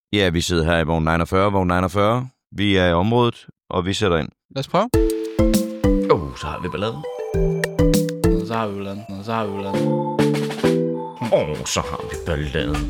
Ja, vi sidder her i vogn 49. Vi er i området, og vi sætter ind. Lad os prøve. Så har vi balladen. Så har vi balladen. Så har vi balladen.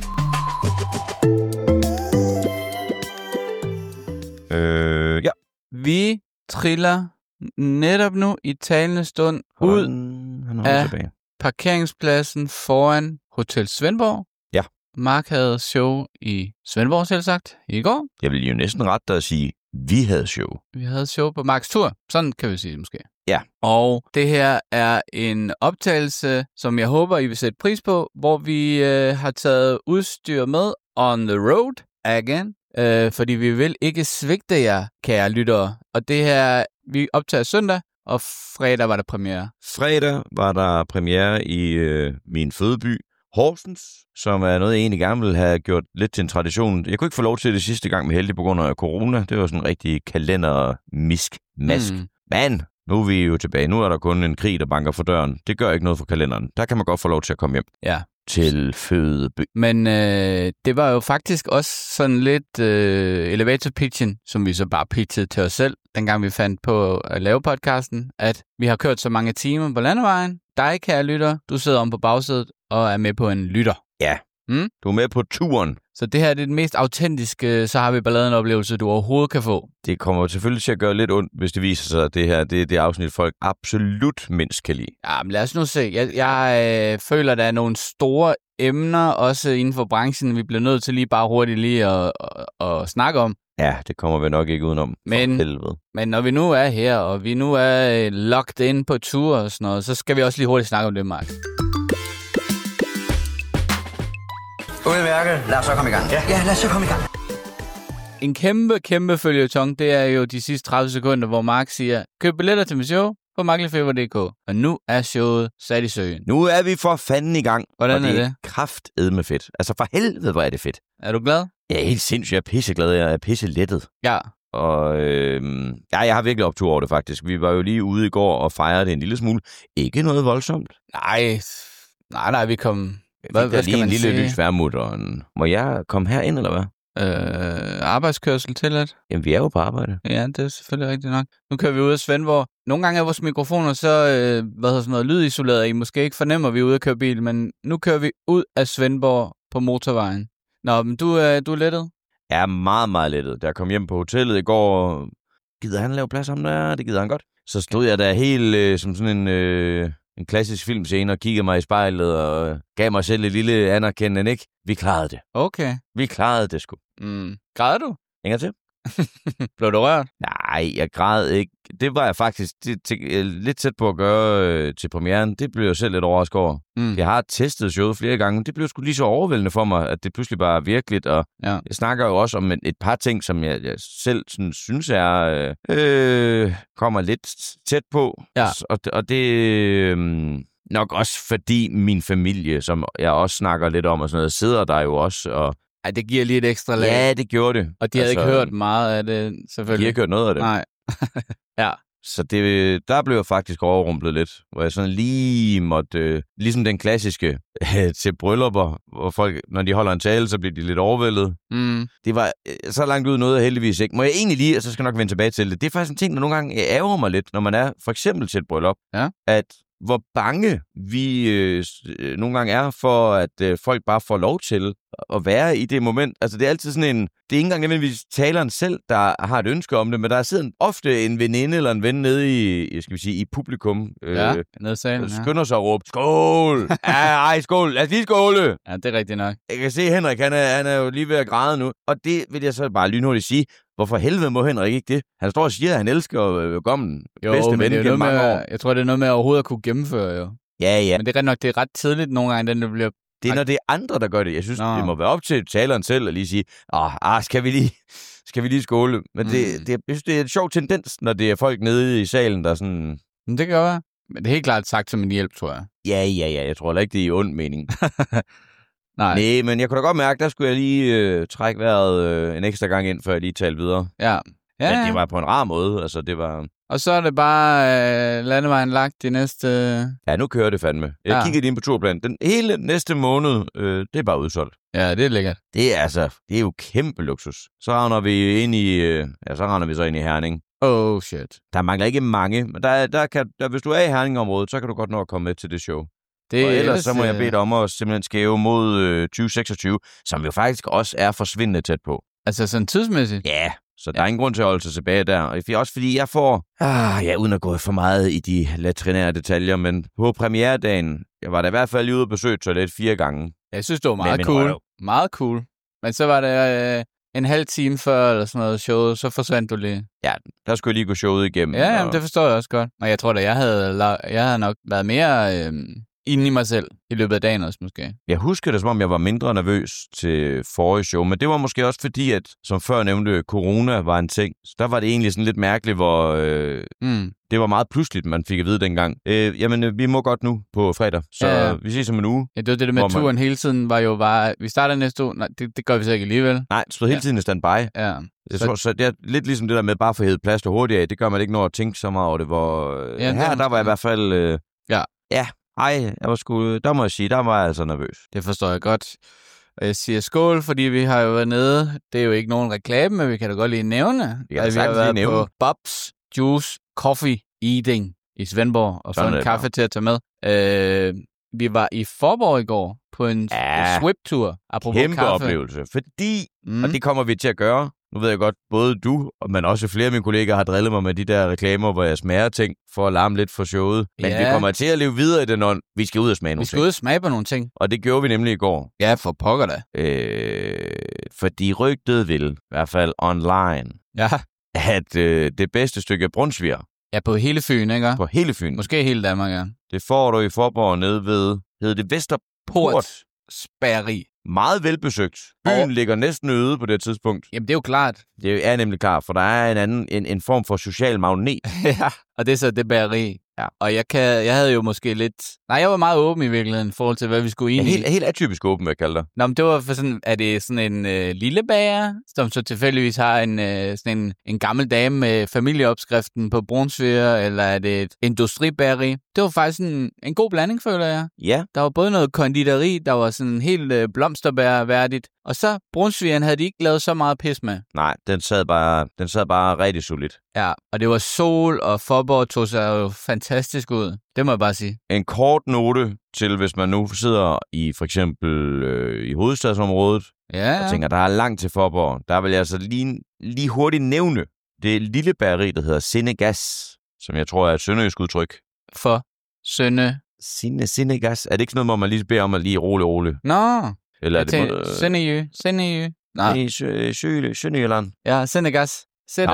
Ja. Vi triller netop nu i talende stund ud af parkeringspladsen foran Hotel Svendborg. Ja. Mark havde show i Svendborg, selvsagt, i går. Jeg vil jo næsten rette dig at sige, vi havde show. Vi havde show på Marks tur. Sådan kan vi sige det måske. Ja. Og det her er en optagelse, som jeg håber, I vil sætte pris på, hvor vi har taget udstyr med on the road again. Fordi vi vil ikke svigte jer, kære lyttere. Og det her, vi optager søndag, og fredag var der premiere. Fredag var der premiere i min fødeby, Horsens, som er noget, jeg egentlig gerne ville have gjort lidt til en tradition. Jeg kunne ikke få lov til det sidste gang med heldig på grund af corona. Det var sådan en rigtig kalendermask. Men nu er vi jo tilbage. Nu er der kun en krig, der banker for døren. Det gør ikke noget for kalenderen. Der kan man godt få lov til at komme hjem. Ja. Til fødeby. Men det var jo faktisk også sådan lidt elevator pitchen, som vi så bare pitchede til os selv, dengang vi fandt på at lave podcasten, at vi har kørt så mange timer på landevejen. Dig, kære lytter, du sidder om på bagsædet og er med på en lytter. Ja, du er med på turen. Så det her er det mest autentiske, så har vi balladen-oplevelse, du overhovedet kan få. Det kommer selvfølgelig til at gøre lidt ondt, hvis det viser sig, at det her det er det afsnit, folk absolut mindst kan lide. Ja, men lad os nu se. Jeg føler, der er nogle store emner, også inden for branchen, vi bliver nødt til lige bare hurtigt lige at snakke om. Ja, det kommer vi nok ikke udenom. Men når vi nu er her, og vi nu er locked in på tur og sådan noget, så skal vi også lige hurtigt snakke om det, Mark. Udmærket. Lad os så komme i gang. Ja, lad os så komme i gang. En kæmpe følgetong, det er jo de sidste 30 sekunder, hvor Mark siger, køb billetter til mit show på maglefeber.dk. Og nu er showet sat i søen. Nu er vi for fanden i gang. Hvordan er det? Kraftedme fedt. Altså for helvede, hvor er det fedt. Er du glad? Jeg er helt sindssygt. Jeg er pisseglad. Jeg er pisselettet. Ja. Og jeg har virkelig optur over det faktisk. Vi var jo lige ude i går og fejrede det en lille smule. Ikke noget voldsomt. Nej, vi kom... Hvad skal man sige? En lille lys værmut og en... Må jeg komme herind, eller hvad? Arbejdskørsel tilladt. Jamen, vi er jo på arbejde. Ja, det er selvfølgelig rigtigt nok. Nu kører vi ud af Svendborg. Nogle gange er vores mikrofoner så lydisoleret, I måske ikke fornemmer, at vi er ude at køre bil, men nu kører vi ud af Svendborg på motorvejen. Nå, men du er lettet? Jeg er meget, meget lettet. Da jeg kom hjem på hotellet i går, gider han lave plads om der? Det gider han godt. Så stod jeg der helt som sådan en klassisk filmscene og kiggede mig i spejlet og gav mig selv et lille anerkendende, ikke? Vi klarede det. Okay. Vi klarede det sgu. Græd du? Ingen til. Blev du rørt? Nej, jeg græd ikke. Det var jeg faktisk lidt tæt på at gøre til premieren. Det blev jeg selv lidt overrasket over. Jeg har testet showet flere gange. Det blev sgu lige så overvældende for mig, at det pludselig bare er virkeligt. Og jeg snakker jo også om et par ting, som jeg selv sådan, synes kommer lidt tæt på. Ja. Og det... nok også fordi min familie, som jeg også snakker lidt om og sådan noget, sidder der jo også og... Ej, det giver lige et ekstra lag. Ja, det gjorde det. Og de havde ikke hørt meget af det, selvfølgelig. De har ikke hørt noget af det. Nej. Ja. Så der blev jeg faktisk overrumplet lidt, hvor jeg sådan lige måtte, ligesom den klassiske til bryllupper, hvor folk, når de holder en tale, så bliver de lidt overvældet. Det var så langt ud noget, heldigvis ikke. Må jeg egentlig lige, og så skal jeg nok vende tilbage til det. Det er faktisk en ting, der nogle gange ærger mig lidt, når man er for eksempel til et bryllup, at hvor bange vi nogle gange er for, at folk bare får lov til at være i det moment. Altså, det er altid sådan en... Det er ikke engang nødvendigvis taleren selv, der har et ønske om det, men der sidder ofte en veninde eller en ven nede i publikum. Nede i salen, skynder sig at råbe, skål! Ej, skål! Lad os lige skåle! Ja, det er rigtigt nok. Jeg kan se, Henrik, han er jo lige ved at græde nu. Og det vil jeg så bare lynhurtigt sige. Hvorfor helvede må Henrik ikke det? Han står og siger, at han elsker Gommen. Bedste ven gennem mange år. Jeg tror, det er noget med at overhovedet at kunne gennemføre, jo. Ja. Men det er nok, det er ret tidligt nogle gange, den bliver... Det er, når det er andre, der gør det. Jeg synes, det må være op til taleren selv at lige sige, skal vi lige skåle? Men jeg synes, det er en sjov tendens, når det er folk nede i salen, der sådan... Men det kan være. Men det er helt klart sagt som en hjælp, tror jeg. Ja. Jeg tror heller ikke, det er i ond mening. Nej, men jeg kunne da godt mærke, der skulle jeg lige trække vejret en ekstra gang ind, før jeg lige talte videre. Ja, Ja. Men det var på en rar måde. Altså, det var... Og så er det bare landevejen lagt de næste... Ja, nu kører det fandme. Jeg kiggede ind på turplanen. Den hele næste måned, det er bare udsolgt. Ja, det er lækkert. Det er jo kæmpe luksus. Så render vi ind i Herning. Oh, shit. Der mangler ikke mange, men hvis du er i Herning-området, så kan du godt nå at komme med til det show. Og ellers så må jeg bede dig om at simpelthen skæve mod 2026, som jo faktisk også er forsvindende tæt på. Altså sådan tidsmæssigt? Ja, så der er ingen grund til at holde sig tilbage der. Også fordi jeg får, uden at gå for meget i de latrinære detaljer, men på premieredagen, jeg var da i hvert fald ude og besøge toilet 4 gange. Jeg synes, det var meget cool. Meget cool. Men så var det en halv time før eller sådan noget show, så forsvandt du lige. Ja, der skulle jeg lige gå showet igennem. Ja, jamen, det forstår jeg også godt. Og jeg tror da, jeg havde nok været mere inde i mig selv i løbet af dagen også måske. Jeg husker det, som om jeg var mindre nervøs til forrige show, men det var måske også fordi, at som før nævnte, corona var en ting. Så der var det egentlig sådan lidt mærkeligt, hvor det var meget pludseligt, man fik at vide dengang. Jamen, vi må godt nu på fredag, så vi ses om en uge. Ja, det med turen hele tiden var jo bare, vi starter næste uge, nej, det gør vi så ikke alligevel. Nej, det stod hele tiden i standby. Ja. Jeg tror, så det er lidt ligesom det der med bare for at hæve plads hurtigt af. Det gør man ikke, når at tænke så meget over det, hvor der var jeg i hvert fald... der må jeg sige, der var jeg altså nervøs. Det forstår jeg godt. Og jeg siger skål, fordi vi har jo været nede. Det er jo ikke nogen reklame, men vi kan da godt lige nævne. Vi har været på Bob's Juice Coffee Eating i Svendborg og fået en kaffe til at tage med. Vi var i Faaborg i går på en swip-tur. Apropos kæmpe kaffe. Oplevelse, fordi, og det kommer vi til at gøre. Nu ved jeg godt, både du, men også flere af mine kolleger har drillet mig med de der reklamer, hvor jeg smager ting for at larme lidt for showet. Men vi kommer til at leve videre i den ånd. Vi skal ud og smage nogle ting. Vi skal ud og smage på nogle ting. Og det gjorde vi nemlig i går. Ja, for pokker da. Fordi rygtet vil, i hvert fald online, at det bedste stykke brunsviger. Ja, på hele Fyn, ikke? På hele Fyn. Måske hele Danmark, ja. Det får du i Faaborg nede ved, hedder det Vesterport Spærri. Meget velbesøgt. Byen ligger næsten øde på det tidspunkt. Jamen, det er jo klart. Det er nemlig klart, for der er en form for social magnet. Ja, og det er så det bageri. Ja. Og jeg havde jo måske lidt... Nej, jeg var meget åben i virkeligheden i forhold til, hvad vi skulle ind i. Helt atypisk åben, hvad jeg kalder det. Nå, men det var for sådan... Er det sådan en lille bager, som så tilfældigvis har en gammel dame med familieopskriften på brunsviger, eller er det et industribageri? Det var faktisk en god blanding, føler jeg. Ja. Der var både noget konditeri, der var sådan helt blomsterbærværdigt, og så brunsvigeren havde de ikke lavet så meget pis med. Nej, den sad bare rigtig solidt. Ja, og det var sol, og Faaborg tog sig jo fantastisk ud. Det må jeg bare sige. En kort note til, hvis man nu sidder i for eksempel i hovedstadsområdet, og tænker, der er langt til Faaborg. Der vil jeg altså lige hurtigt nævne det lille bageri, der hedder Sinnegas, som jeg tror er et sønderjysk udtryk. For Sinnegas. Er det ikke sådan noget, hvor man lige beder om at lige roligt? Nå. Eller er det Sønderjy. Nej. I Sønderjylland. Ja, Sinnegas. Det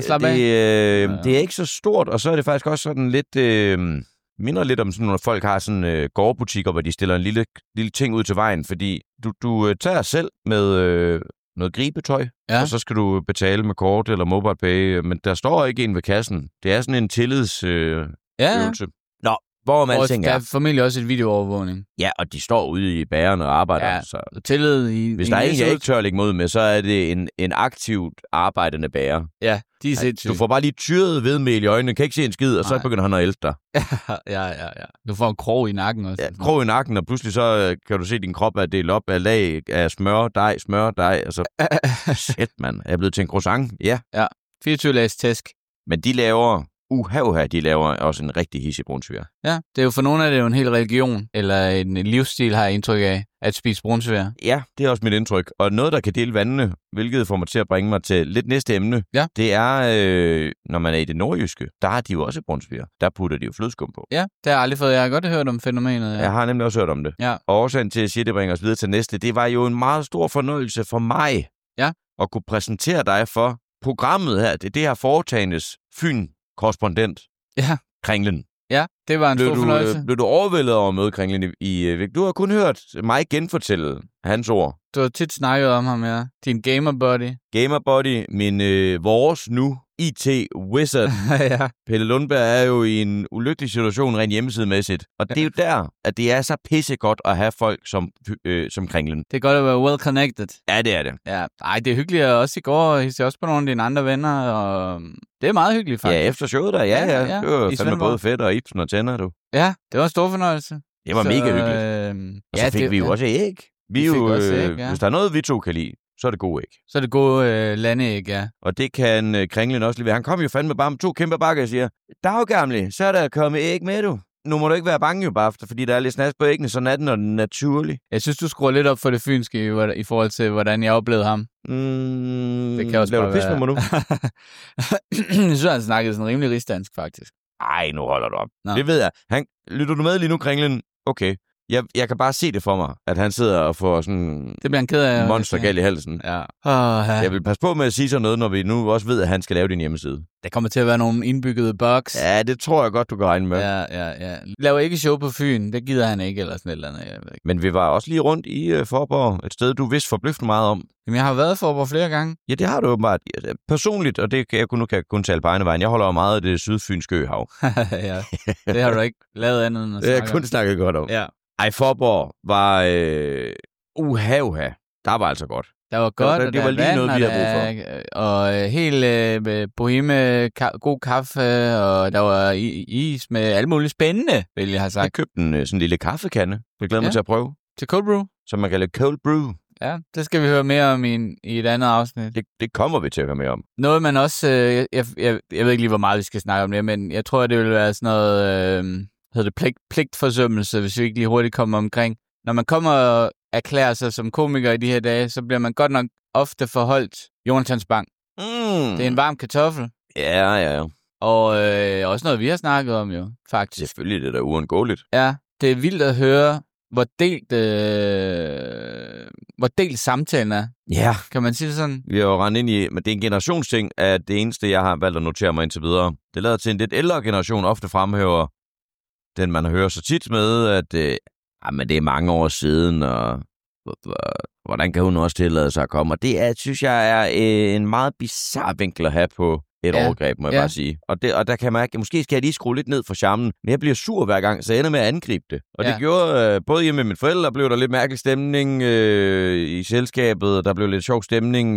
er ikke så stort, og så er det faktisk også sådan lidt... minder lidt om sådan, når folk har sådan gårdbutikker, hvor de stiller en lille ting ud til vejen, fordi du tager selv med noget gribetøj, og så skal du betale med kort eller MobilePay, men der står ikke en ved kassen. Det er sådan en tillidsøvelse. Nå, hvorom alting er. Der er formentlig også et videoovervågning. Ja, og de står ude i bageren og arbejder. Ja, så tillid i... Hvis der er en, jeg ikke tør lægge mod med, så er det en aktivt arbejdende bager. Ja, de er sindssygt. Du får bare lige tyret vedmel i øjnene, kan ikke se en skid, og så begynder han at elske dig. Ja. Du får en krog i nakken også. Ja, krog i nakken, og pludselig så kan du se, at din krop er delt op af lag af smør, altså... Shit, mand. Jeg er blevet til en croissant, ja. 24 lags tæsk. Men de laver... de laver også en rigtig hissig brunsviger. Ja, det er jo for nogle af det jo en hel religion, eller en livsstil, har jeg indtryk af, at spise brunsviger. Ja, det er også mit indtryk. Og noget, der kan dele vandene, hvilket får mig til at bringe mig til lidt næste emne, det er, når man er i det nordjyske, der har de jo også brunsviger. Der putter de jo flødeskum på. Ja, det har jeg aldrig fået. Jeg har godt hørt om fænomenet. Ja. Jeg har nemlig også hørt om det. Ja. Og årsagen til at sige, det bringer os videre til næste, det var jo en meget stor fornøjelse for mig at kunne præsentere dig for programmet her. Det her foretagendes Fyn-korrespondent. Ja. Kringlen. Ja, det var en stor fornøjelse. Blev du overvældet over at møde Kringlen i du har kun hørt mig genfortælle hans ord. Du har tit snakket om ham, ja. Din gamer buddy. Gamer buddy, min vores nu IT-wizard. Ja. Pelle Lundberg er jo i en ulykkelig situation rent hjemmesidemæssigt. Og det er jo der, at det er så pissegodt at have folk som Kringlen. Det er godt at være well connected. Ja, det er det. Ja. Ej, det er hyggeligt. Også i går hilste jeg også på nogle af dine andre venner, og det er meget hyggeligt, faktisk. Ja, efter showet der, ja. Det var fandme både fedt og Ibsen og Tænder, du. Ja, det var en stor fornøjelse. Det var mega hyggeligt. Og så fik vi jo også æg. Vi jo, også æg, ja. Hvis der er noget, vi to kan lide, så er det gode æg. Så er det gode landeæg, ja. Og det kan Kringlen også lige. Han kom jo fandme bare med 2 kæmpe bakker og siger, Dag gamle, så er der kommet æg med, du. Nu må du ikke være bange jo bare, fordi der er lidt snas på æggene, så er den naturlig. Jeg synes, du skruer lidt op for det fynske i forhold til, hvordan jeg oplevede ham. Det kan også bare være... nu? Jeg synes, han snakkede sådan rimelig rigsdansk, faktisk. Ej, nu holder du op. Nå. Det ved jeg. Lytter du med lige nu, Kringlen? Okay. Jeg kan bare se det for mig, at han sidder og får sådan det bliver han ked af, monstergal i halsen. Ja. Jeg vil passe på med at sige sådan noget, når vi nu også ved, at han skal lave din hjemmeside. Der kommer til at være nogle indbyggede bugs. Ja, det tror jeg godt, du kan regne med. Ja. Laver ikke show på Fyn, det gider han ikke, eller sådan et eller andet. Jeg ved ikke. Men vi var også lige rundt i Faaborg, et sted, du vidste forbløffende meget om. Jamen, jeg har været i Faaborg flere gange. Ja, det har du åbenbart. Personligt, og det kan jeg kun tale på egne vejen. Jeg holder jo meget af det sydfynske øhav. Ja, det har du ikke lavet andet end at snakke om. Jeg kun snakket godt om. Ja. Ej, Faaborg var der var altså godt. Der var godt, og det var lige vand, noget, vi havde brug for. Og helt boheme, god kaffe, og der var is med alt muligt spændende, vil jeg have sagt. Jeg købte en sådan en lille kaffekande. Jeg glæder mig til at prøve. Til cold brew? Som man kalder cold brew. Ja, det skal vi høre mere om i et andet afsnit. Det kommer vi til at høre mere om. Noget, man også... jeg ved ikke lige, hvor meget vi skal snakke om det, men jeg tror, det vil være sådan noget... hedder det pligtforsømmelse, hvis vi ikke lige hurtigt kommer omkring. Når man kommer og erklærer sig som komiker i de her dage, så bliver man godt nok ofte forholdt Jonathan Spang. Det er en varm kartoffel. Ja. Og også noget, vi har snakket om jo, faktisk. Selvfølgelig, det er da uundgåeligt. Ja, det er vildt at høre, hvor delt samtalen er. Ja. Kan man sige det sådan? Vi har jo rendt ind i, men det er en generationsting, at det eneste, jeg har valgt at notere mig indtil videre. Det lader til en lidt ældre generation, ofte fremhæver den, man hører så tit med, at men det er mange år siden, og hvordan kan hun også tillade sig at komme? Og det synes jeg er en meget bizarre vinkel at have på et overgreb, må jeg bare sige. Og der kan jeg mærke, måske skal jeg lige skrue lidt ned for charmen, men jeg bliver sur hver gang, så jeg ender med at angribe det. Og det gjorde, både hjemme med mine forældre, blev der lidt mærkelig stemning i selskabet, og der blev lidt sjov stemning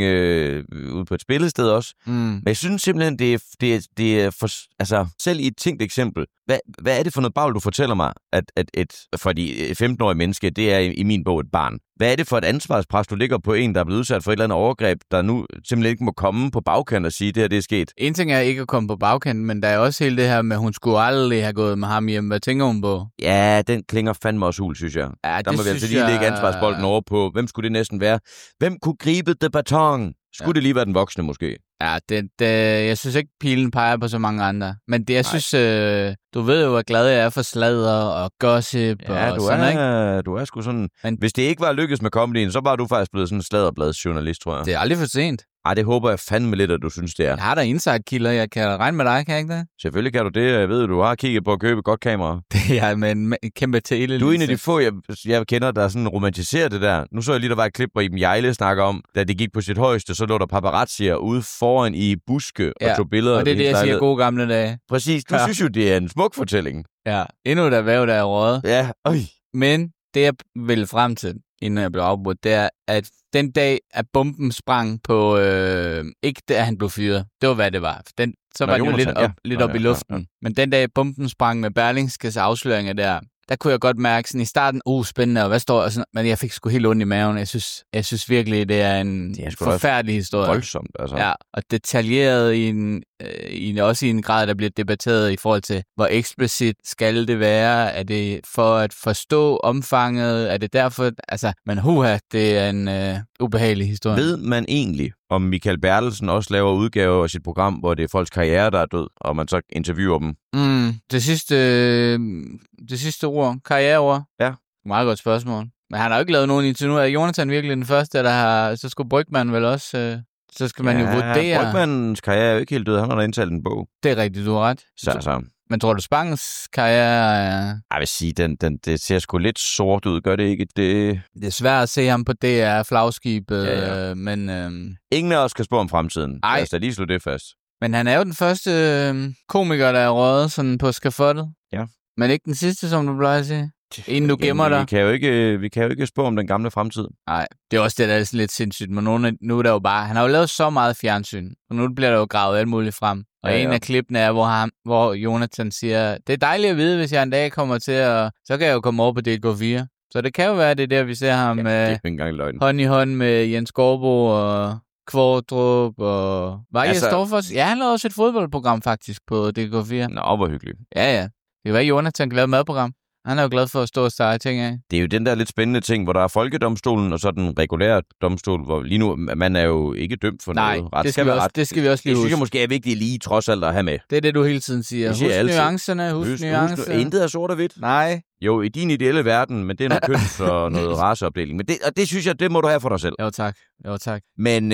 ude på et spillested også. Men jeg synes simpelthen, det er for, altså, selv i et tænkt eksempel, hvad er det for noget bagl, du fortæller mig, at for de 15-årige menneske, det er i min bog et barn. Hvad er det for et ansvarspres, du ligger på en, der er blevet udsat for et eller andet overgreb, der nu simpelthen ikke må komme på bagkant og sige, det her det er sket? En ting er ikke at komme på bagkant, men der er også hele det her med, at hun skulle aldrig have gået med ham hjem. Hvad tænker hun på? Ja, den klinger fandme også hul, synes jeg. Ja, der må vi altså lige lægge ansvarsbolden over på. Hvem skulle det næsten være? Hvem kunne gribe the baton? Skulle det lige være den voksne, måske? Ja, jeg synes ikke, pilen peger på så mange andre. Men det, jeg synes, du ved jo, hvor glad jeg er for sladder og gossip og sådan, ikke? Du er sgu sådan... Men hvis det ikke var lykkes med comedyen, så var du faktisk blevet sådan en sladderbladsjournalist, tror jeg. Det er aldrig for sent. Ej, det håber jeg fandme lidt, at du synes, det er. Jeg har da inside-kilder. Jeg kan regne med dig, kan jeg ikke det? Selvfølgelig kan du det. Jeg ved, du har kigget på at købe et godt kamera. Det er med en kæmpe tele. Du er en af de få, jeg kender, der sådan romantiserer det der. Nu så jeg lige, der var et klip, hvor Iben Hjejle snakker om, da det gik på sit højeste, så lå der paparazzier ude foran i buske og tog billeder. Og det er det, jeg siger gode gamle dage. Præcis. Du synes jo, det er en smuk fortælling. Ja. Endnu et erhverv, der er røget. Ja. Men det, jeg vil frem til, inden jeg blev afbrudt, det er, at den dag, at bomben sprang på... ikke da han blev fyret. Det var, hvad det var. Så var det jo lidt op i luften. Ja. Men den dag, bomben sprang med Berlingskes afsløringer der kunne jeg godt mærke sådan i starten, spændende, og hvad står der? Sådan, men jeg fik sgu helt ondt i maven. Jeg synes virkelig, det er en forfærdelig historie. Voldsomt, altså. Ja, og detaljeret også i en grad, der bliver debatteret i forhold til, hvor eksplicit skal det være? Er det for at forstå omfanget? Er det derfor, altså, men det er en ubehagelig historie. Ved man egentlig, om Michael Bertelsen også laver udgaver af sit program, hvor det er folks karriere, der er død, og man så interviewer dem? Det sidste ord. Karriereord. Ja. Meget godt spørgsmål. Men han har jo ikke lavet nogen indtil nu. Er Jonathan virkelig den første, der har... Så skulle Brygman vel også... så skal man jo vurdere... Brygmans karriere er jo ikke helt død. Han har da indtalt en bog. Det er rigtigt, du har ret. Så. Men tror du, Spangs karriere er... Jeg vil sige, det ser sgu lidt sort ud. Gør det ikke? Det er svært at se ham på DR flagskibet, men... Ingen af os kan spå om fremtiden. Ej. Lad os da lige slå det fast. Men han er jo den første komiker, der er røget sådan på skafottet. Ja. Men ikke den sidste, som du plejer at sige. Inden du gemmer dig. Vi kan jo ikke spå om den gamle fremtid. Nej, det er også det, der er sådan lidt sindssygt. Men nu er der jo bare... Han har jo lavet så meget fjernsyn, og nu bliver der jo gravet alt muligt frem. Og en af klippene er, hvor Jonathan siger, det er dejligt at vide, hvis jeg en dag kommer til at... Så kan jeg jo komme over på DK4. Så det kan jo være, det der, vi ser ham hånd i hånd med Jens Gårdbo og Kvartrup og... Ja, han lavede også et fodboldprogram faktisk på DK4. Nå, hvor hyggeligt. Ja. Det var Jonathan kan lave et madprogram. Han er jo glad for at stå og stege ting af. Det er jo den der lidt spændende ting, hvor der er folkedomstolen og så den regulære domstol, hvor lige nu, man er jo ikke dømt for noget. Nej, det skal vi også lige huske. Det synes jeg måske er vigtigt lige trods alt at have med. Det er det, du hele tiden siger. Husk nuancerne, husk nuancerne. Intet er sort og hvidt. Nej. Jo, i din ideelle verden, men det er noget køns og noget raceopdeling. Men det synes jeg, det må du have for dig selv. Jo, tak. Men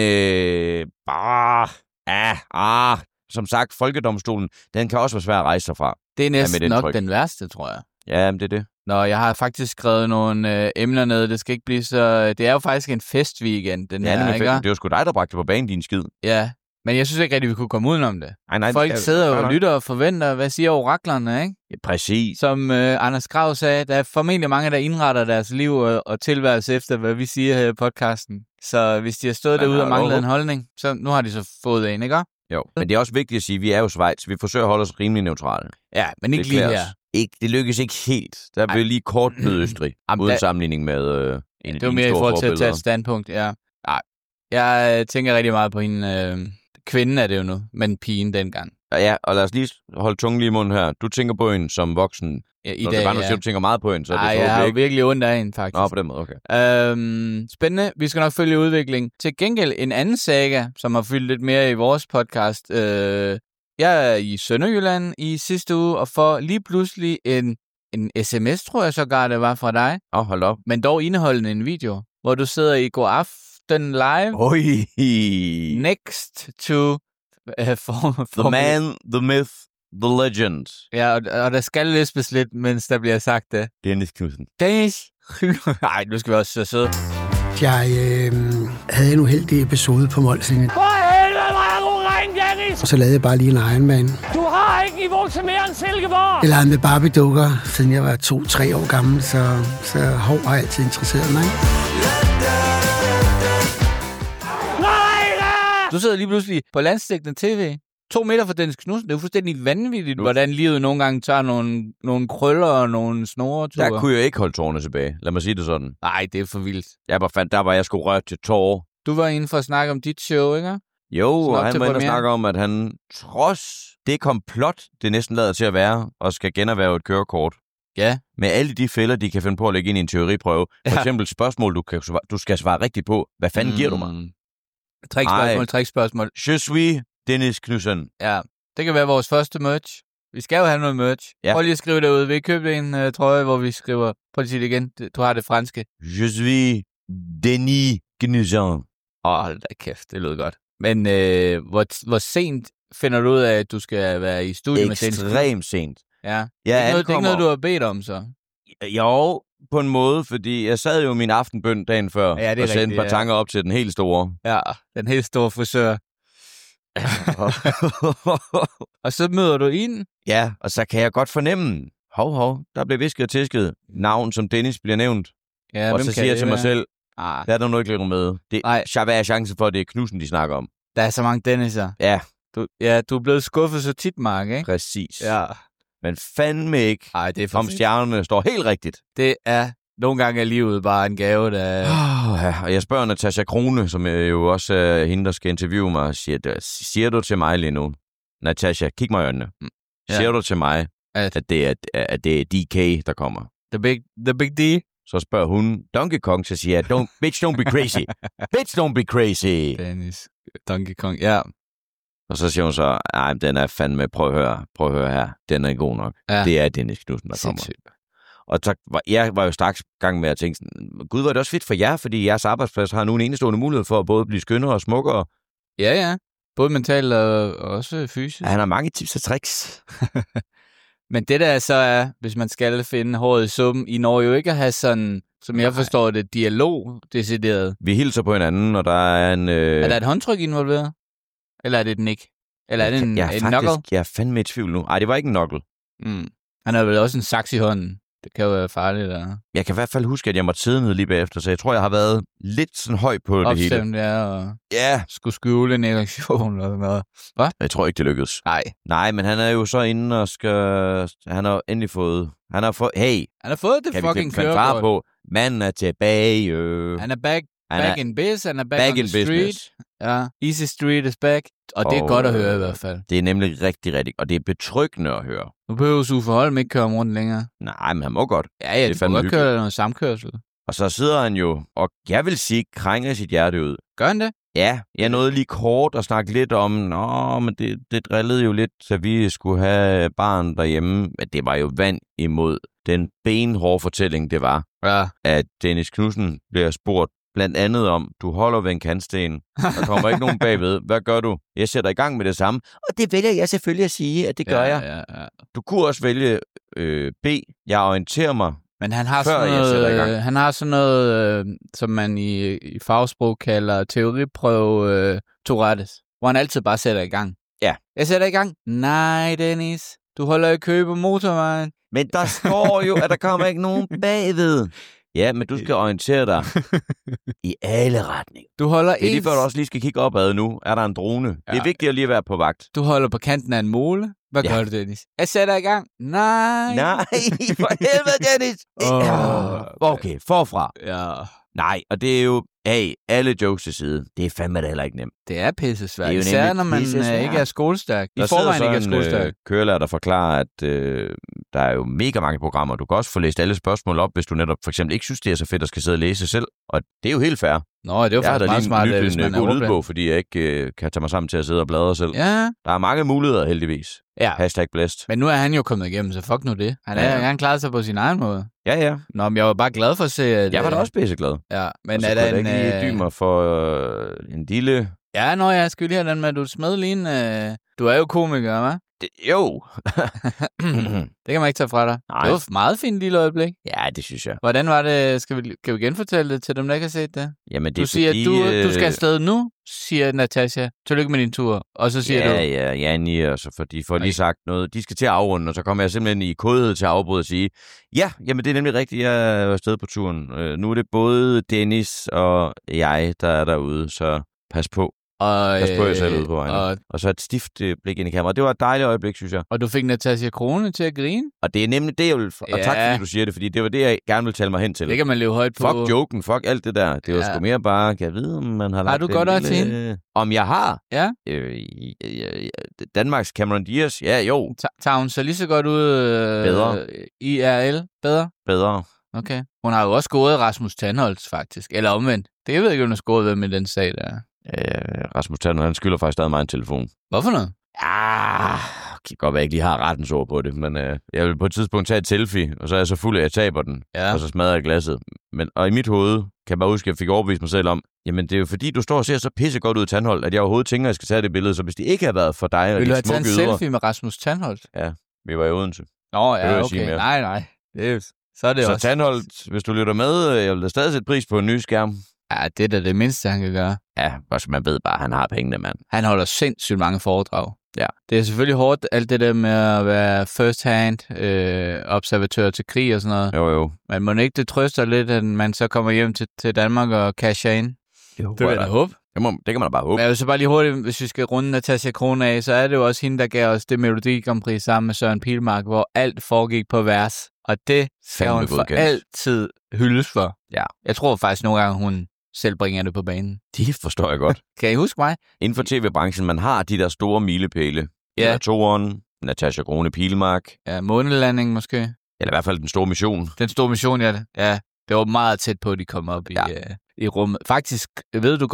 som sagt, folkedomstolen, den kan også være svær at rejse sig fra. Det er næsten nok den værste, tror jeg. Ja, men det er det. Nå, jeg har faktisk skrevet nogle emner ned. Det skal ikke blive så... Det er jo faktisk en festweekend, den her, ikke? Det var sgu dig, der bragte på banen, din skid. Ja, men jeg synes ikke rigtig, vi kunne komme udenom det. Nej, folk sidder og lytter og forventer, hvad siger oraklerne, ikke? Ja, præcis. Som Anders Grav sagde, der er formentlig mange, der indretter deres liv og tilværelse efter, hvad vi siger her i podcasten. Så hvis de har stået derude og manglet en holdning, så nu har de så fået en, ikke? Jo, men det er også vigtigt at sige, at vi er jo Schweiz. Vi forsøger at holde os rimelig neutrale. Ja, men ikke lige her. Det lykkes ikke helt. Der blev lige kort med Østrig, uden sammenligning med en det var mere i forhold til at tage et standpunkt, ja. Nej, jeg tænker rigtig meget på hende. Kvinden er det jo nu, men pigen dengang. Ja, og lad os lige holde tungen lige i munden her. Du tænker på hende som voksen. Ja, i dag, du tænker meget på hende, så er det så jeg har jo virkelig ondt af hende, faktisk. Nå, på den måde, okay. Spændende. Vi skal nok følge udvikling. Til gengæld en anden saga, som har fyldt lidt mere i vores podcast. Jeg er i Sønderjylland i sidste uge, og får lige pludselig en sms, tror jeg sågar, det var fra dig. Hold op. Men dog indeholdende en video, hvor du sidder i God Aften Live. Oj. Next to... the man, the myth, the legend. Ja, og der skal læspes lidt, mens der bliver sagt det. Dennis Knudsen. Dennis! Nej, nu skal vi også så søde. Jeg havde en uheldig episode på Molslinjen. For helvede, hvor er du ring, Dennis! Og så lavede jeg bare lige en Ironman. Du har ikke niveau til mere end Silkeborg! Jeg legede med Barbie-dukker, siden jeg var 2-3 år gammel, så hår har altid interesseret mig. Du sidder lige pludselig på landsdækkende tv. 2 meter fra Dennis Knudsen. Det er jo fuldstændig vanvittigt, hvordan livet nogle gange tager nogle krøller og nogle snoreture. Der kunne jeg ikke holde tårerne tilbage. Lad mig sige det sådan. Nej, det er for vildt. Der var jeg sgu rørt til tårer. Du var inde for at snakke om dit show, ikke? Jo, og han var inde og snakke om, at han trods det komplot, det næsten lader til at være, og skal generhverve et kørekort. Ja. Med alle de fælder, de kan finde på at lægge ind i en teoriprøve. For eksempel spørgsmål, du skal svare rigtigt på. Hvad fanden giver du mig? Trickspørgsmål. Je suis Dennis Knudsen. Ja, det kan være vores første merch. Vi skal jo have noget merch. Ja. Prøv lige at skrive derude. Vi købte en trøje, hvor vi skriver... Prøv lige at sige det igen. Du har det franske. Je suis Denis Knudsen. Hold da kæft, det lød godt. Men hvor sent finder du ud af, at du skal være i studiet med Dennis? Ekstremt sent. Ja. Det er ikke noget, du har bedt om, så? Jo, på en måde, fordi jeg sad jo min aftenbøn dagen før, og sendte et par tanker op til den helt store. Ja, den helt store frisør. Og så møder du ind. Ja, og så kan jeg godt fornemme, der bliver visket og tisket navn, som Dennis bliver nævnt. Ja, og så siger jeg til mig selv, der er der noget ikke med. Hvad er chancen for, at det er Knudsen, de snakker om? Der er så mange Dennis'er. Ja. Du er blevet skuffet så tit, Mark, ikke? Præcis. Ja. Men fandme ikke, om stjernerne står helt rigtigt. Det er nogle gange af livet bare en gave, der... Og jeg spørger Natasha Krone, som jo også er hende, der skal interviewe mig, siger du til mig lige nu, Natasha, kig mig i øjnene. Siger du til mig, at det er DK, der kommer? The big D? Så spørger hun Donkey Kong, så siger jeg, bitch, don't be crazy. Bitch, don't be crazy. Dennis, Donkey Kong, ja. Og så siger hun så, den er fandme, prøv at høre her, den er god nok. Ja. Det er Dennis Knudsen, der kommer. Og så jeg var jo straks i gang med at tænke sådan, gud, var det også fedt for jer, fordi jeres arbejdsplads har nu en enestående mulighed for at både blive skønnere og smukkere. Ja. Både mentalt og også fysisk. Ja, han har mange tips og tricks. Men det der så er, hvis man skal finde håret i suppen, I når jo ikke at have sådan, som jeg forstår det, dialog decideret. Vi hilser på hinanden, og der er en... Er der et håndtryk involveret? Eller er det et nik? Eller er det en knuckle? Jeg er fandme i tvivl nu. Nej, det var ikke en knuckle. Han har vel også en saks i hånden. Det kan jo være farligt. Eller... Jeg kan i hvert fald huske, at jeg måtte sidde ned lige bagefter, så jeg tror, jeg har været lidt sådan høj på det hele. Opstemt, ja, og skulle skjule en erektion eller noget. Hvad? Jeg tror ikke, det lykkedes. Nej, men han er jo så inde og skal... Han har endelig fået... Han har fået det fucking kørekort. På. Manden er tilbage. Han er back in biz, han er back on the street. Ja, Easy Street is back. Og det er godt at høre i hvert fald. Det er nemlig rigtig, rigtig, og det er betryggende at høre. Nu behøver Uffe Holm ikke køre rundt længere. Nej, men han må godt. Ja, det kan godt køre noget samkørsel. Og så sidder han jo, og jeg vil sige, krænger sit hjerte ud. Gør han det? Ja, jeg nåede lige kort at snakke lidt om, men det drillede jo lidt, så vi skulle have barn derhjemme. Men det var jo vand imod den benhårde fortælling, det var, at Dennis Knudsen bliver spurgt blandt andet om, du holder ved en kantsten, der kommer ikke nogen bagved. Hvad gør du? Jeg sætter i gang med det samme. Og det vælger jeg selvfølgelig at sige, at det gør jeg. Ja. Du kunne også vælge B. Jeg orienterer mig. Men han har sådan noget, som man i fagsprog kalder teoriprøve Tourettes, hvor han altid bare sætter i gang. Ja. Jeg sætter i gang. Nej, Dennis. Du holder i kø på motorvejen. Men der står jo, at der kommer ikke nogen bagved. Ja, men du skal orientere dig i alle retninger. Du holder det er lige før, du også lige skal kigge opad nu. Er der en drone? Ja. Det er vigtigt at lige være på vagt. Du holder på kanten af en mole. Hvad gør du, Dennis? Jeg sætter i gang. Nej, for helvede, Dennis! Okay, forfra. Ja. Nej, og det er jo... Hey, alle jokes til side. Det er fandme da heller ikke nemt. Det er pissesvært. Især når man ikke er skolestærk. Der sidder ikke er skolestærk. Kørelærer, der forklarer, at der er jo mega mange programmer. Du kan også få læst alle spørgsmål op, hvis du netop for eksempel ikke synes, det er så fedt at skal sidde og læse selv. Og det er jo helt fair. Nå, det er jo faktisk meget smart, hvis man er god lydbog, fordi jeg ikke kan tage mig sammen til at sidde og bladre selv. Ja. Der er mange muligheder, heldigvis. Ja. #blæst. Men nu er han jo kommet igennem, så fuck nu det. Han klarede sig på sin egen måde. Ja. Nå, men jeg var bare glad for at se, at... Jeg var da også pisseglad. Ja, men er der en... ikke dymer for en lille... Ja, jeg skal lige have den med, at du smed lige en... Du er jo komiker, hva'? Jo. Det kan man ikke tage fra dig. Nej. Det var et meget fint lille øjeblik. Ja, det synes jeg. Hvordan var det? Kan vi genfortælle det til dem, der ikke har set det? Jamen, det du siger, at du skal afsted nu, siger Natasha. Tillykke med din tur. Og så siger du... Ja, og så for de får lige sagt noget. De skal til at afrunde, og så kommer jeg simpelthen i kodhed til at afbryde og sige, ja, jamen det er nemlig rigtigt, jeg er afsted på turen. Nu er det både Dennis og jeg, der er derude, så pas på. Pas på jer selv ude på vejen. Og så et stift blik ind i kameraet. Det var et dejligt øjeblik, synes jeg. Og du fik Natasha Crone til at grine? Og det er nemlig det, jeg vil... Og tak, fordi du siger det, fordi det var det, jeg gerne vil tale mig hen til. Det kan man leve højt på. Fuck joken, fuck alt det der. Det var sgu mere bare, kan jeg vide, om man har lagt... Har du godt øje til hende? Om jeg har? Ja. Danmarks Cameron Diaz? Ja, jo. Tager hun så lige så godt ud... Bedre. IRL? Bedre? Okay. Hun har jo også gået Rasmus Tandholdt, faktisk. Eller omvendt. Det jeg ved ikke, om hun har skåret ved med den sag, der. Rasmus Tandholdt, han skylder faktisk stadig mig en telefon. Hvorfor noget? Kan godt være, jeg ikke lige har rettens ord på det, men jeg vil på et tidspunkt tage et selfie, og så er jeg så fuld af, at jeg taber den, og så smadrer jeg glasset. Og i mit hoved kan jeg bare huske, at jeg fik overbevist mig selv om, jamen det er jo fordi, du står og ser så pisse godt ud i Tandholdt, at jeg overhovedet tænker, at jeg skal tage det billede, så hvis det ikke har været for dig og vil de smukke yder... Vil du have taget en selfie med Rasmus Tandholdt? Ja, vi var i Odense. Nå ja, okay. Nej. Så er det så også... Tandholdt, hvis du lytter med, jeg vil da stadig sætte pris på en ny skærm. Ja, det er da det mindste, han kan gøre. Ja, også man ved bare, at han har pengene, mand. Han holder sindssygt mange foredrag. Ja. Det er selvfølgelig hårdt, alt det der med at være first-hand observatør til krig og sådan noget. Jo. Men må ikke det trøster lidt, at man så kommer hjem til Danmark og casher ind? Jo, det vil jeg da håbe. Det kan man da bare håbe. Men jeg vil så bare lige hurtigt, hvis vi skal runde Natasha Crone af, så er det jo også hende, der gav os det Melodi Grand Prix sammen med Søren Pilmark, hvor alt foregik på vers. Og det skal hun for altid hyldes for. Ja. Jeg tror faktisk nogle gange, hun selv bringer det på banen. Det forstår jeg godt. Kan I huske mig? Inden for tv-branchen, man har de der store milepæle. Ja. Toren, Natasha Crone Pilmark. Ja, månelanding måske. Eller i hvert fald den store mission. Den store mission, ja. Ja, det var meget tæt på, at de kom op i rummet. Faktisk ved du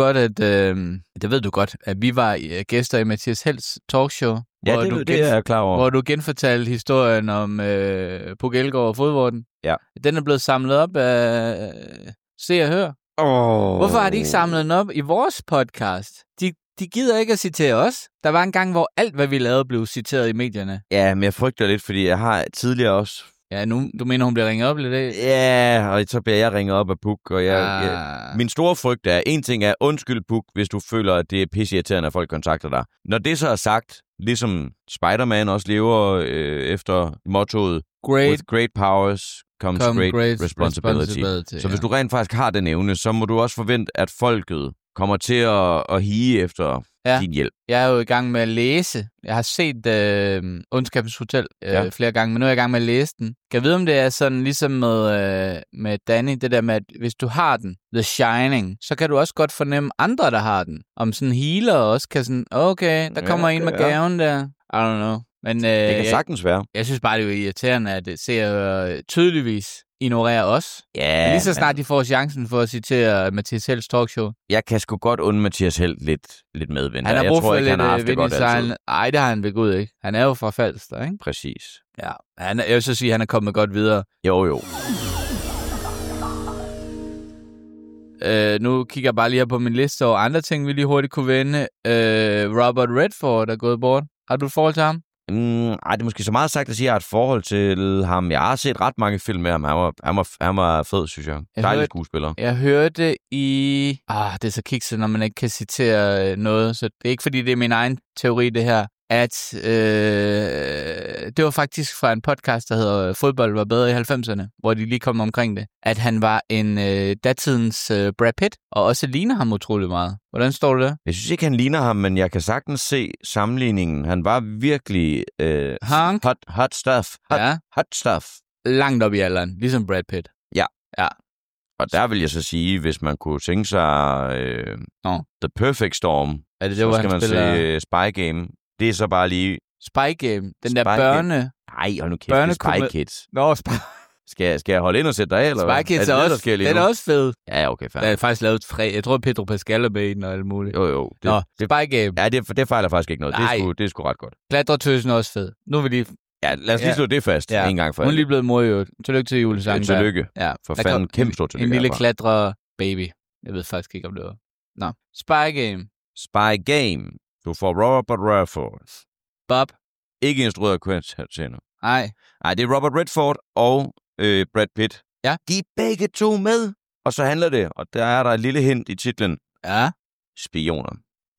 godt, at vi var gæster i Mathias Helts talkshow. Ja, det er jeg klar over. Hvor du genfortalte historien om Puk Elgård og fodvorten. Ja. Den er blevet samlet op af Se og Hør. Hvorfor har de ikke samlet den op i vores podcast? De gider ikke at citere os. Der var en gang, hvor alt, hvad vi lavede, blev citeret i medierne. Ja, men jeg frygter lidt, fordi jeg har tidligere også Ja, nu, du mener, hun bliver ringet op lidt af? Ja, og så bliver jeg ringet op af Puk, og min store frygt er, en ting er, undskyld Puk, hvis du føler, at det er pisseirriterende, at folk kontakter dig. Når det så er sagt, ligesom Spider-Man også lever efter mottoet, with great powers comes great responsibility. Så hvis du rent faktisk har den evne, så må du også forvente, at folket kommer til at hige efter din hjælp. Jeg er jo i gang med at læse. Jeg har set Ondskabens Hotel flere gange, men nu er jeg i gang med at læse den. Kan jeg vide, om det er sådan ligesom med Danny, det der med, at hvis du har den, The Shining, så kan du også godt fornemme andre, der har den. Om sådan healer også kan sådan, okay, der kommer en med gaven der. I don't know. Men, det kan sagtens være. Jeg synes bare, det er jo irriterende, at det ser tydeligvis ignorerer os. Ja, lige så snart de får chancen for at citere Mathias Helds talkshow. Jeg kan sgu godt undre Mathias Held lidt medvind. Han har brug for han har haft det godt altid. Ej, det har han ved Gud ikke. Han er jo fra Falster, ikke? Præcis. Ja, jeg vil så sige, at han er kommet godt videre. Jo. Nu kigger jeg bare lige her på min liste over andre ting, vi lige hurtigt kunne vende. Robert Redford er gået bort. Har du et forhold til ham? Det er måske så meget sagt at sige, at jeg har et forhold til ham. Jeg har set ret mange film med ham. Han var fed, synes jeg. Dejlig skuespiller. Jeg hørte i... det er så kikset, når man ikke kan citere noget. Så det er ikke, fordi det er min egen teori, det her. At det var faktisk fra en podcast, der hedder Fodbold var bedre i 90'erne, hvor de lige kom omkring det. At han var en datidens Brad Pitt, og også ligner ham utrolig meget. Hvordan står det der? Jeg synes ikke, han ligner ham, men jeg kan sagtens se sammenligningen. Han var virkelig hot stuff. Hot stuff. Langt op i alderen, ligesom Brad Pitt. Ja. Og der vil jeg så sige, hvis man kunne tænke sig The Perfect Storm, så skal man se Spy Game. Det er så bare lige... Spy Game? Den der børne... Nej, hold nu kæft, Spy Kids. Nå, Skal jeg holde ind og sætte dig af, eller hvad? Spy Kids er også, den er også fed. Ja, okay, fair. Der er faktisk lavet jeg tror, Pedro Pascal er med i den og alt muligt. Jo. Spy Game. Ja, det fejler faktisk ikke noget. Det er sgu ret godt. Klatretøsen er også fed. Nu vil de... Ja, lad os lige slå det fast en gang for alle. Hun er lige blevet mor i øvrigt. Tillykke til julesangen. Tillykke. Ja. For fanden, kæmpe stor tillykke. En lille klatre baby. Jeg ved faktisk ikke, om det var. Nå. Spy Game. Spy Game. Du får Robert Redford. Bob. Ikke instrueret af Quentin Tarantino. Nej, det er Robert Redford og Brad Pitt. Ja. De er begge to med. Og så handler det, og der er der et lille hint i titlen. Ja. Spioner.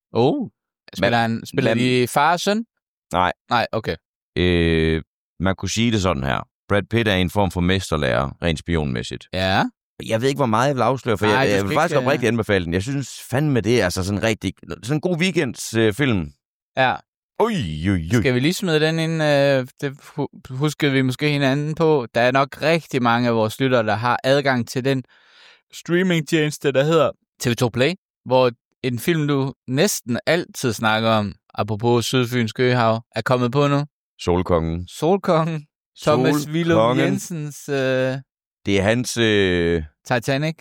Spiller de far og søn? Nej. Nej, okay. Man kunne sige det sådan her. Brad Pitt er en form for mesterlærer, rent spionmæssigt. Ja. Jeg ved ikke, hvor meget jeg vil afsløre, for jeg vil faktisk oprigtigt anbefale den. Jeg synes fandme, det er altså sådan en god weekendsfilm. Ja. Ui. Skal vi lige smide den ind? Det huskede vi måske hinanden på. Der er nok rigtig mange af vores lyttere, der har adgang til den streamingtjeneste, der hedder TV2 Play, hvor en film, du næsten altid snakker om, apropos Sydfynsk Øhav, er kommet på nu. Solkongen. Thomas Villum Jensens... Det er hans... Titanic.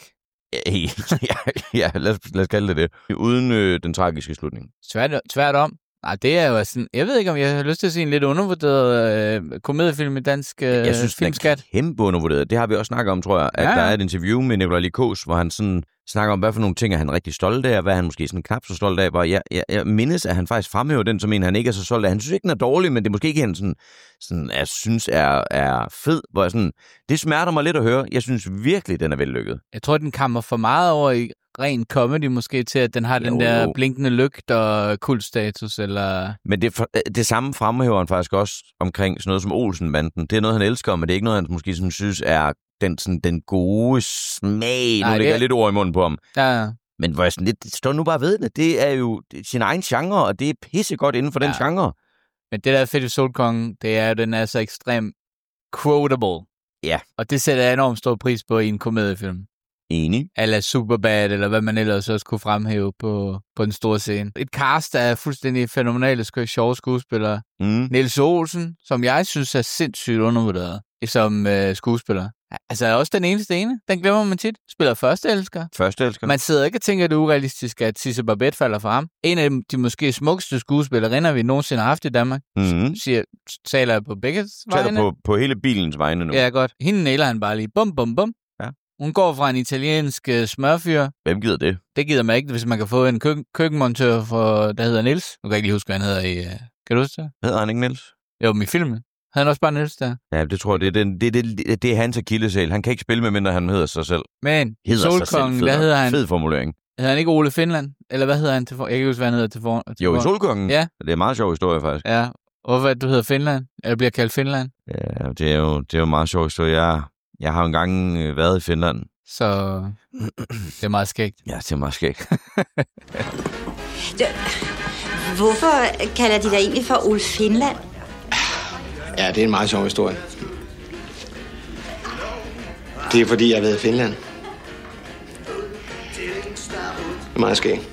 Ja, lad os kalde det. Uden den tragiske slutning. Tvært om. Nej, det er jo sådan... Jeg ved ikke, om jeg har lyst til at se en lidt undervurderet komediefilm i dansk filmskat. Jeg synes, den er kæmpe undervurderet. Det har vi også snakket om, tror jeg. At der er et interview med Nikolaj Likos, hvor han sådan snakker om, hvad for nogle ting er han rigtig stolt af, og hvad er han måske sådan knap så stolt af. Hvor jeg mindes, at han faktisk fremhæver den, som en, han ikke er så stolt af. Han synes ikke, den er dårlig, men det er måske ikke, han sådan jeg synes er fed. Hvor jeg sådan, det smerter mig lidt at høre. Jeg synes virkelig, den er vellykket. Jeg tror, den kommer for meget over i ren comedy måske til, at den har den der blinkende lygt og kultstatus, eller... Men det samme fremhæver han faktisk også omkring sådan noget som Olsen-banden. Det er noget, han elsker, men det er ikke noget, han måske sådan synes er den gode smag. Nu lægger jeg lidt ord i munden på ham. Ja. Men hvor jeg sådan lidt, står nu bare ved det er jo sin egen genre, og det er pissegodt inden for den genre. Men det der er fedt i Solkongen, det er, at den er så ekstremt quotable. Ja. Og det sætter jeg enormt stor pris på i en komediefilm. Enig. Eller Superbad, eller hvad man ellers også kunne fremhæve på den store scene. Et cast, der er fuldstændig fænomenale, sjove skuespillere. Niels Olsen, som jeg synes er sindssygt undervurderet som skuespiller. Altså også den eneste ene. Den glemmer man tit. Spiller førsteelsker. Man sidder ikke og tænker, at det er urealistisk, at Sisse Babette falder for ham. En af de måske smukkeste skuespillerinder, vi nogensinde har haft i Danmark. Taler jeg på begge vegne. Taler på hele bilens vegne nu. Ja, godt. Hende nailer han bare lige. Bum, bum, bum. Ja. Hun går fra en italiensk smørfyr. Hvem gider det? Det gider man ikke, hvis man kan få en køkkenmontør, der hedder Niels. Nu kan jeg ikke lige huske, hvad han hedder i... Kan du huske det? Hedder han ikke Niels? Jo, i filmen. Havde han også bare Niels der? Ja, det tror jeg, det er hans akilleshæl. Han kan ikke spille med, mindre han hedder sig selv. Men Solkongen, hvad hedder han? Fed formulering. Hedder han ikke Ole Finland? Eller hvad hedder han til for? Jeg kan ikke huske, hvad han hedder til for. Jo, i Solkongen. Ja. Det er en meget sjov historie, faktisk. Ja. Hvorfor du hedder Finland? Eller bliver kaldt Finland? Ja, det er jo en meget sjov historie. Jeg har engang været i Finland. Så det er meget skægt. Ja, det er meget skægt. Hvorfor kalder de dig egentlig for Ole Finland? Ja, det er en meget sjov historie. Det er fordi, jeg har været i Finland. Det er meget skægt.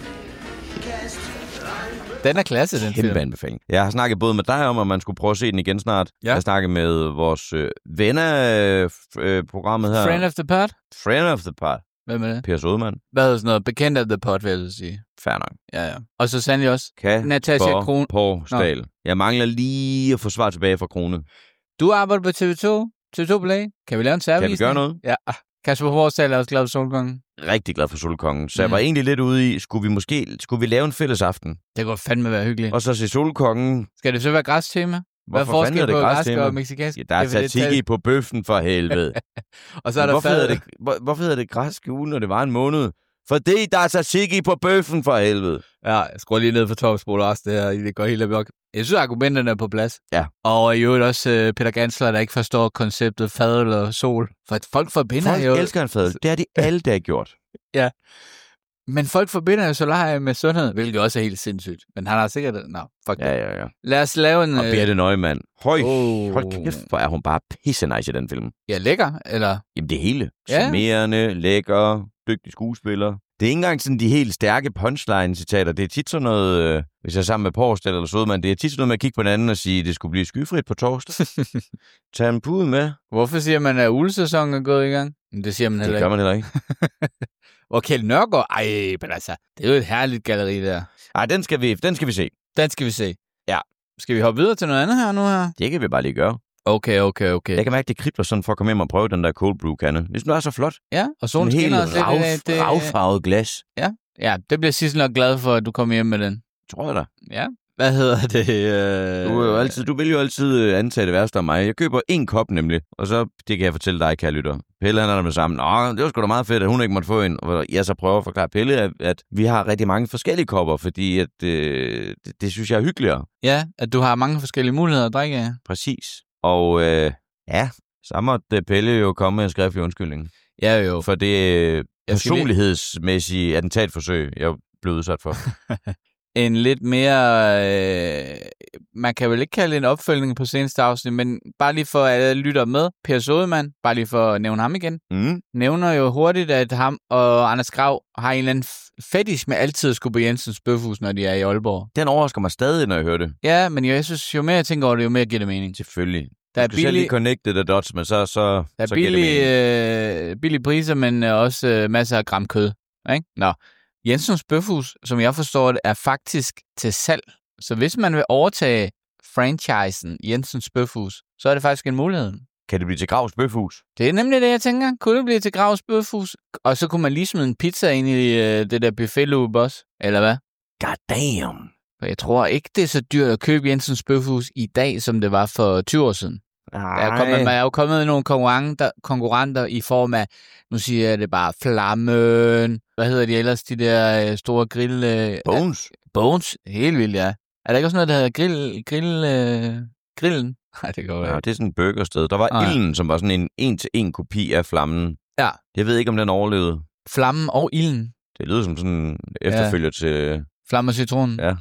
Den er klasse, den film. Kæmpe anbefaling. Jeg har snakket både med dig om, at man skulle prøve at se den igen snart. Ja. Jeg har snakket med vores venner-programmet her. Friend of the Pod? Friend of the Pod. Hvem er det? Per Sodemann. Hvad hedder sådan noget? Bekendt af the Pod, vil jeg sige. Fair nok. Ja. Og så sandelig også Natasha Krone. På Stahl. Jeg mangler lige at få svar tilbage fra Krone. Du arbejder på TV2 Play. Kan vi lave en særvisning? Kan vi gøre noget? Ja. Kasper Forsdal er også glad for Solkongen. Rigtig glad for Solkongen. Så jeg var egentlig lidt ude i, skulle vi lave en fælles aften? Det kunne fandme være hyggeligt. Og så se Solkongen. Skal det så være græstema? Hvorfor fanden er det græstema og mexicansk? Ja, der er tzatziki på bøffen for helvede. Og så er der hvorfor hedder det græsk uge, når det var en måned? Fordi der er tzatziki på bøffen for helvede. Ja, jeg skruer lige ned for topspol også. Det går helt amok. Jeg synes, argumenterne er på plads. Ja. Og i øvrigt også Peter Gansler, der ikke forstår konceptet fadøl og sol. For folk forbinder jo... Folk elsker en fadøl. Det er de alle, der har gjort. Ja. Men folk forbinder jo solarier med sundhed, hvilket også er helt sindssygt. Men han har sikkert... Fuck det. Ja. Lad os lave en... Og Birte Neumann. Hold kæft, hvor er hun bare pisse nice i den film. Ja, lækker, eller? Jamen det hele. Charmerende, lækker, dygtig skuespiller. Det er ikke engang sådan de helt stærke punchline-citater. Det er tit sådan noget, hvis jeg er sammen med Porsdal eller Sodemann, det er tit sådan noget med at kigge på hinanden og sige, det skulle blive skyfrit på torsdag. Tag en pude med. Hvorfor siger man, at ulesæsonen er gået i gang? Det siger man heller ikke. Det gør man heller ikke. Og Kjeld Nørgaard, men altså, det er jo et herligt galleri der. Ej, den skal vi se. Den skal vi se. Ja. Skal vi hoppe videre til noget andet her nu her? Det kan vi bare lige gøre. Okay. Jeg kan mærke, det kribler sådan for at komme hjem og prøve den der cold brew kande. Det er så flot. Ja, og solen skinner også lidt. Det ravfarvet glas. Ja, det bliver Sissel nok glad for, at du kommer hjem med den. Tror jeg da. Ja. Hvad hedder det? Du vil jo altid antage det værste om mig. Jeg køber 1 kop nemlig, og så, det kan jeg fortælle dig, kære lytter. Pelle, han er der med sammen. Det var sgu da meget fedt, at hun ikke måtte få en. Og jeg så prøver at forklare Pelle, at vi har rigtig mange forskellige kopper, fordi at, det synes jeg er hyggeligere. Ja, at du har mange forskellige muligheder at drikke af. Præcis. Og så måtte Pelle jo komme med en skriftlig undskyldning. Ja, jo. For det personlighedsmæssige attentatforsøg, jeg blev udsat for. En lidt mere... man kan vel ikke kalde det en opfølgning på seneste afsnit, men bare lige for at lytte med, Per Sodemann, bare lige for at nævne ham igen, nævner jo hurtigt, at ham og Anders Grav har en eller anden fetish med altid at skulle på Jensens Bøfhus, når de er i Aalborg. Den overrasker mig stadig, når jeg hører det. Ja, men jeg synes, jo mere jeg tænker over det, jo mere giver det mening. Selvfølgelig. Der er selv lige connected the dots, men så der er billige priser, men også masser af gram kød. Ikke? Nå. Jensens Bøfhus, som jeg forstår det, er faktisk til salg. Så hvis man vil overtage franchisen Jensens Bøfhus, så er det faktisk en mulighed. Kan det blive til Gravs Bøfhus? Det er nemlig det, jeg tænker. Kunne det blive til Gravs Bøfhus? Og så kunne man lige smide en pizza ind i det der buffet-loop også, eller hvad? God damn! For jeg tror ikke, det er så dyrt at købe Jensens Bøfhus i dag, som det var for 20 år siden. Der er jo kommet nogle konkurrenter i form af, nu siger jeg det bare, Flammen. Hvad hedder de ellers, de der store grill... Bones, helt vildt, ja. Er der ikke også noget, der hedder grillen? Nej, det går ikke. Ja, det er sådan et burgersted. Der var Ilden, som var sådan en 1-til-1 kopi af Flammen. Ja. Jeg ved ikke, om den overlevede. Flammen og Ilden. Det lyder som sådan en efterfølger til... Flamme og citronen. Ja.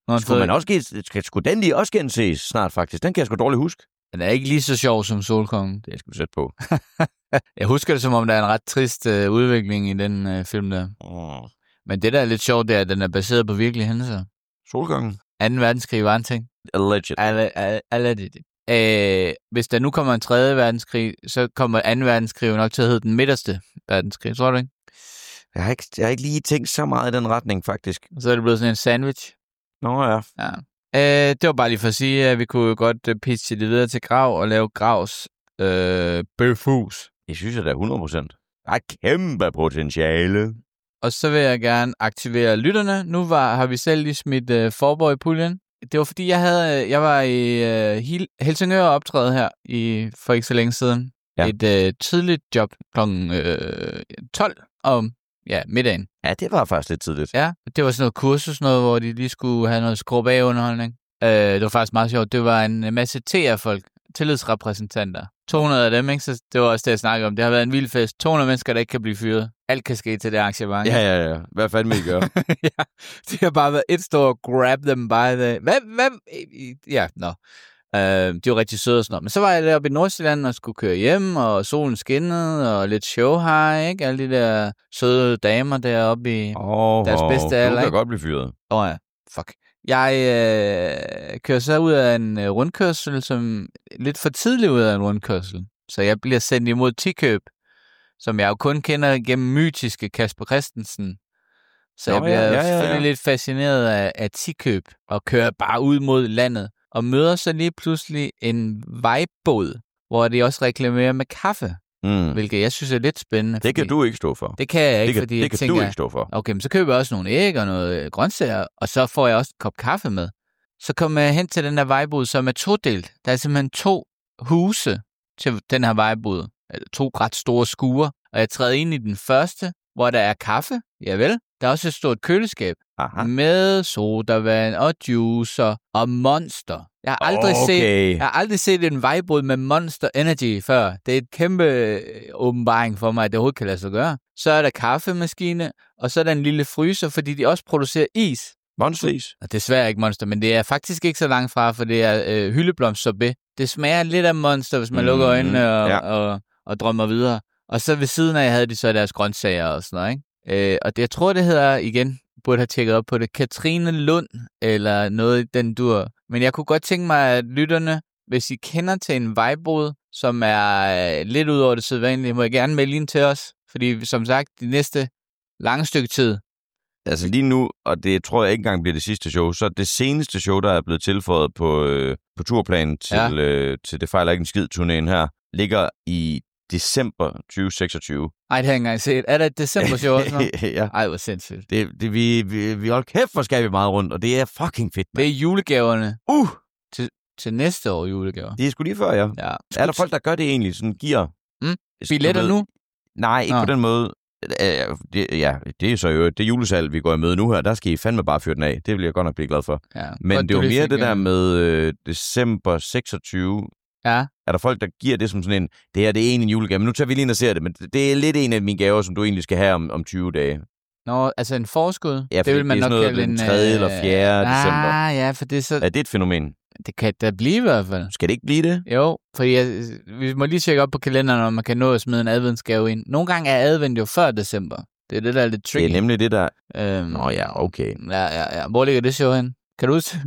Skulle den lige også genses snart, faktisk? Den kan jeg sgu dårligt huske. Den er ikke lige så sjov som Solkongen. Det skal du sætte på. Jeg husker det, som om der er en ret trist udvikling i den film der. Men det, der er lidt sjovt, det er, at den er baseret på virkelige hændelser. Solkongen? 2. verdenskrig var en ting. Alleged. Hvis der nu kommer en 3. verdenskrig, så kommer 2. verdenskrig nok til at hedde den midterste verdenskrig. Tror du ikke? Jeg har ikke lige tænkt så meget i den retning, faktisk. Og så er det blevet sådan en sandwich. Nå ja. Det var bare lige for at sige, at vi kunne godt pitche det videre til Grav og lave Gravs Bøfhus. Jeg synes, at det er 100%. Der er kæmpe potentiale. Og så vil jeg gerne aktivere lytterne. Nu har vi selv lige smidt Forborg i puljen. det var fordi, jeg var i Helsingør optræde her for ikke så længe siden. Ja. Et tidligt job kl. 12 om middagen. Ja, det var faktisk lidt tidligt. Ja, det var sådan noget kursus, hvor de lige skulle have noget skrub af underholdning. Det var faktisk meget sjovt. Det var en masse TR-folk, tillidsrepræsentanter. 200 af dem, ikke? Så det var også det, jeg snakkede om. Det har været en vild fest. 200 mennesker, der ikke kan blive fyret. Alt kan ske til det arrangement. Ja. Hvad fanden vil I gøre? Ja, det har bare været et stort grab them by the... Hvad? Ja, de var rigtig søde og sådan noget. Men så var jeg deroppe i Nordsjælland og skulle køre hjem, og solen skinnede, og lidt show her, ikke? Alle de der søde damer deroppe i deres bedste alder. Du kan godt blive fyret. Ja, fuck. Jeg kører så ud af en rundkørsel, som lidt for tidligt ud af en rundkørsel. Så jeg bliver sendt imod Tikøb, som jeg jo kun kender gennem mytiske Kasper Christensen. Så jeg bliver selvfølgelig lidt fascineret af Tikøb og kører bare ud mod landet. Og møder så lige pludselig en vejbåd, hvor de også reklamerer med kaffe. Hvilket jeg synes er lidt spændende. Det kan du ikke stå for. Det kan jeg ikke, fordi jeg tænker... du ikke stå for. Okay, men så køber jeg også nogle æg og noget grøntsager, og så får jeg også en kop kaffe med. Så kommer jeg hen til den her vejbod, som er todelt. Der er simpelthen 2 huse til den her vejbod. 2 ret store skure. Og jeg træder ind i den første, hvor der er kaffe. Javel. Der er også et stort køleskab. Aha. Med sodavand og juicer og Monster. Jeg har aldrig set en vejbod med Monster Energy før. Det er et kæmpe åbenbaring for mig, at det overhovedet kan lade sig gøre. Så er der kaffemaskine, og så er der en lille fryser, fordi de også producerer is. Monsteris? Desværre ikke Monster, men det er faktisk ikke så langt fra, for det er hyldeblomst sorbet. Det smager lidt af Monster, hvis man lukker øjnene og drømmer videre. Og så ved siden af havde de så deres grøntsager og sådan noget, ikke? Og det, jeg tror, det hedder, igen, burde have tjekket op på det, Katrine Lund, eller noget i den dur. Men jeg kunne godt tænke mig, at lytterne, hvis I kender til en vejbod, som er lidt ud over det sædvanlige, må I gerne melde ind til os. Fordi, som sagt, de næste lange stykke tid. Altså lige nu, og det tror jeg ikke engang bliver det sidste show, så det seneste show, der er blevet tilføjet på turplanen til Det fejler ikke en skid-turnéen her, ligger i december 2026. Ej, det har jeg ikke engang set. Er der et december-show også? Ja. Ej, hvor sindssygt. Vi holder kæft, hvor skal vi meget rundt, og det er fucking fedt. Man. Det er julegaverne. Til næste år julegaver. Det er sgu lige før, ja. Er der folk, der gør det egentlig? Sådan giver... Billetter nu? Nej, ikke på den måde. Det er så jo det julesalg, vi går i møde nu her. Der skal I fandme bare fyre den af. Det vil jeg godt nok blive glad for. Ja. Men det var mere det der med december 26. Ja. Er der folk, der giver det som sådan en, det her det er en julegave, men nu tager vi lige ind og ser det, men det er lidt en af mine gaver, som du egentlig skal have om 20 dage. Nå, altså en forskud? Ja, det vil man nok kalde en 3. eller 4. december. Ja, for det er så... Er det et fænomen? Det kan da blive i hvert fald. Skal det ikke blive det? Jo, for vi må lige tjekke op på kalenderen, om man kan nå at smide en adventsgave ind. Nogle gange er advent jo før december. Det er det, der er lidt tricky. Det er nemlig det, der... Nå ja, okay. Ja. Hvor ligger det show hen? Kan du huske?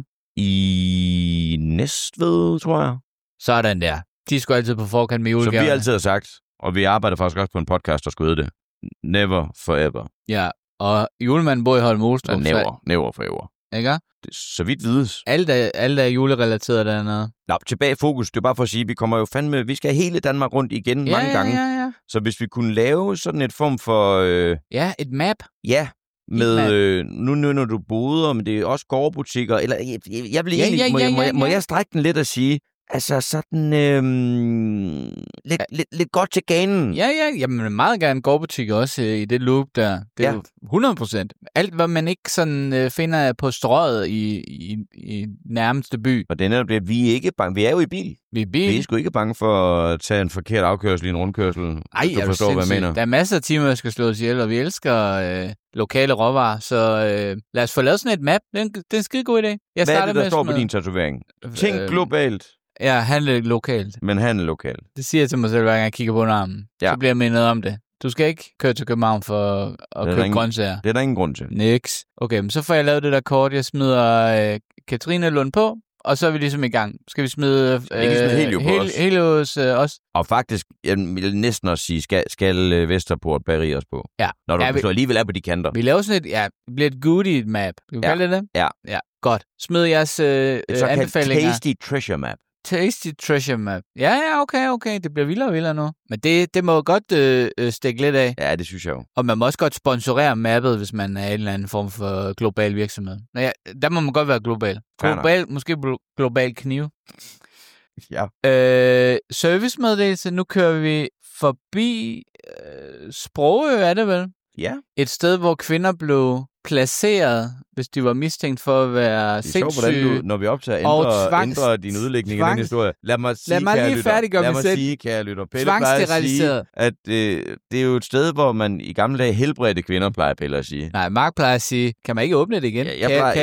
I Næstved, tror jeg. Sådan der. De er sgu altid på forkant med julegaverne. Som vi altid har sagt, og vi arbejder faktisk også på en podcast, der skulle det. Never forever. Ja, og julemanden bor i Holme Olstrup. Never forever. Ikke? Så vidt vides. Alt er julerelateret dernede. Nå, tilbage i fokus. Det er bare for at sige, vi skal hele Danmark rundt igen mange gange. Ja. Så hvis vi kunne lave sådan et form for... et map. Ja, med nu når du boder, men det er også gårdbutikker. Eller jeg vil egentlig... Må jeg strække den lidt og sige... Altså sådan lidt godt til ganen. Ja, jamen meget gerne gårdbutikker også i det loop der. Det er jo 100%. Alt, hvad man ikke sådan finder på strøget i nærmeste by. Og det er det, vi er ikke bange. Vi er jo i bil. Vi er sgu ikke bange for at tage en forkert afkørsel i en rundkørsel. Ej, du forstår, hvad jeg mener. Der er masser af timer, der skal slås ihjel, og vi elsker lokale råvarer. Så lad os få lavet sådan et map. Det er en skide god idé. Hvad er det, der står på din tatovering? Tænk globalt. Ja, handle lokalt. Men handle lokalt. Det siger jeg til mig selv, hver gang jeg kigger på armen. Så bliver jeg mindet om det. Du skal ikke køre til København for at købe grøntsager. Det er der ingen grund til. Niks. Okay, men så får jeg lavet det der kort. Jeg smider Katrine Lund på, og så er vi ligesom i gang. Skal vi smide Helios også? Og faktisk, jeg vil næsten også sige, skal Vesterport Bageri også på. Ja. Når du alligevel er på de kanter. Vi laver sådan det bliver et goodie map. Kan vi kalde det? Ja. Godt. Smid jeres anbefalinger. Tasty treasure map. Tasty Treasure Map. Ja, okay. Det bliver vildere og vildere nu. Men det må jo godt stikke lidt af. Ja, det synes jeg jo. Og man må også godt sponsorere mappet, hvis man er en eller anden form for global virksomhed. Ja, der må man godt være global. Måske global knive. Ja. Servicemeddelelse. Nu kører vi forbi Sprogø, er det vel? Ja. Et sted, hvor kvinder blev placeret, hvis de var mistænkt for at være sindssyge. Det er sjovt, hvordan du, når vi optager, ændrer din udlægning i den historie. Lad mig lige færdiggøre mig selv. Kære lytter. Pelle plejer at sige, at det er jo et sted, hvor man i gamle dage helbredte kvinder, plejer Pelle at sige. Nej, Mark plejer at sige, kan man ikke åbne det igen?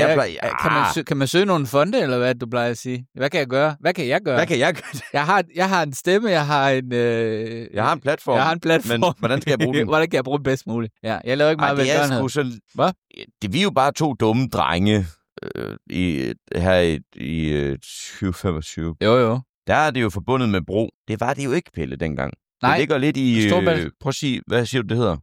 Kan man søge nogle fonde, eller hvad du plejer at sige? Hvad kan jeg gøre? Hvad kan jeg gøre? Jeg har en stemme, jeg har en platform. Men hvordan skal jeg bruge den? Hvordan kan jeg bruge den bedst muligt? Ja, jeg laver ikke meget velgørenhed. Hvad? Vi er jo bare to dumme drenge her i 2025. Jo. Der er det jo forbundet med bro. Det var det jo ikke, Pelle, dengang. Nej. Det ligger lidt i... prøv at sige, hvad siger du, det hedder?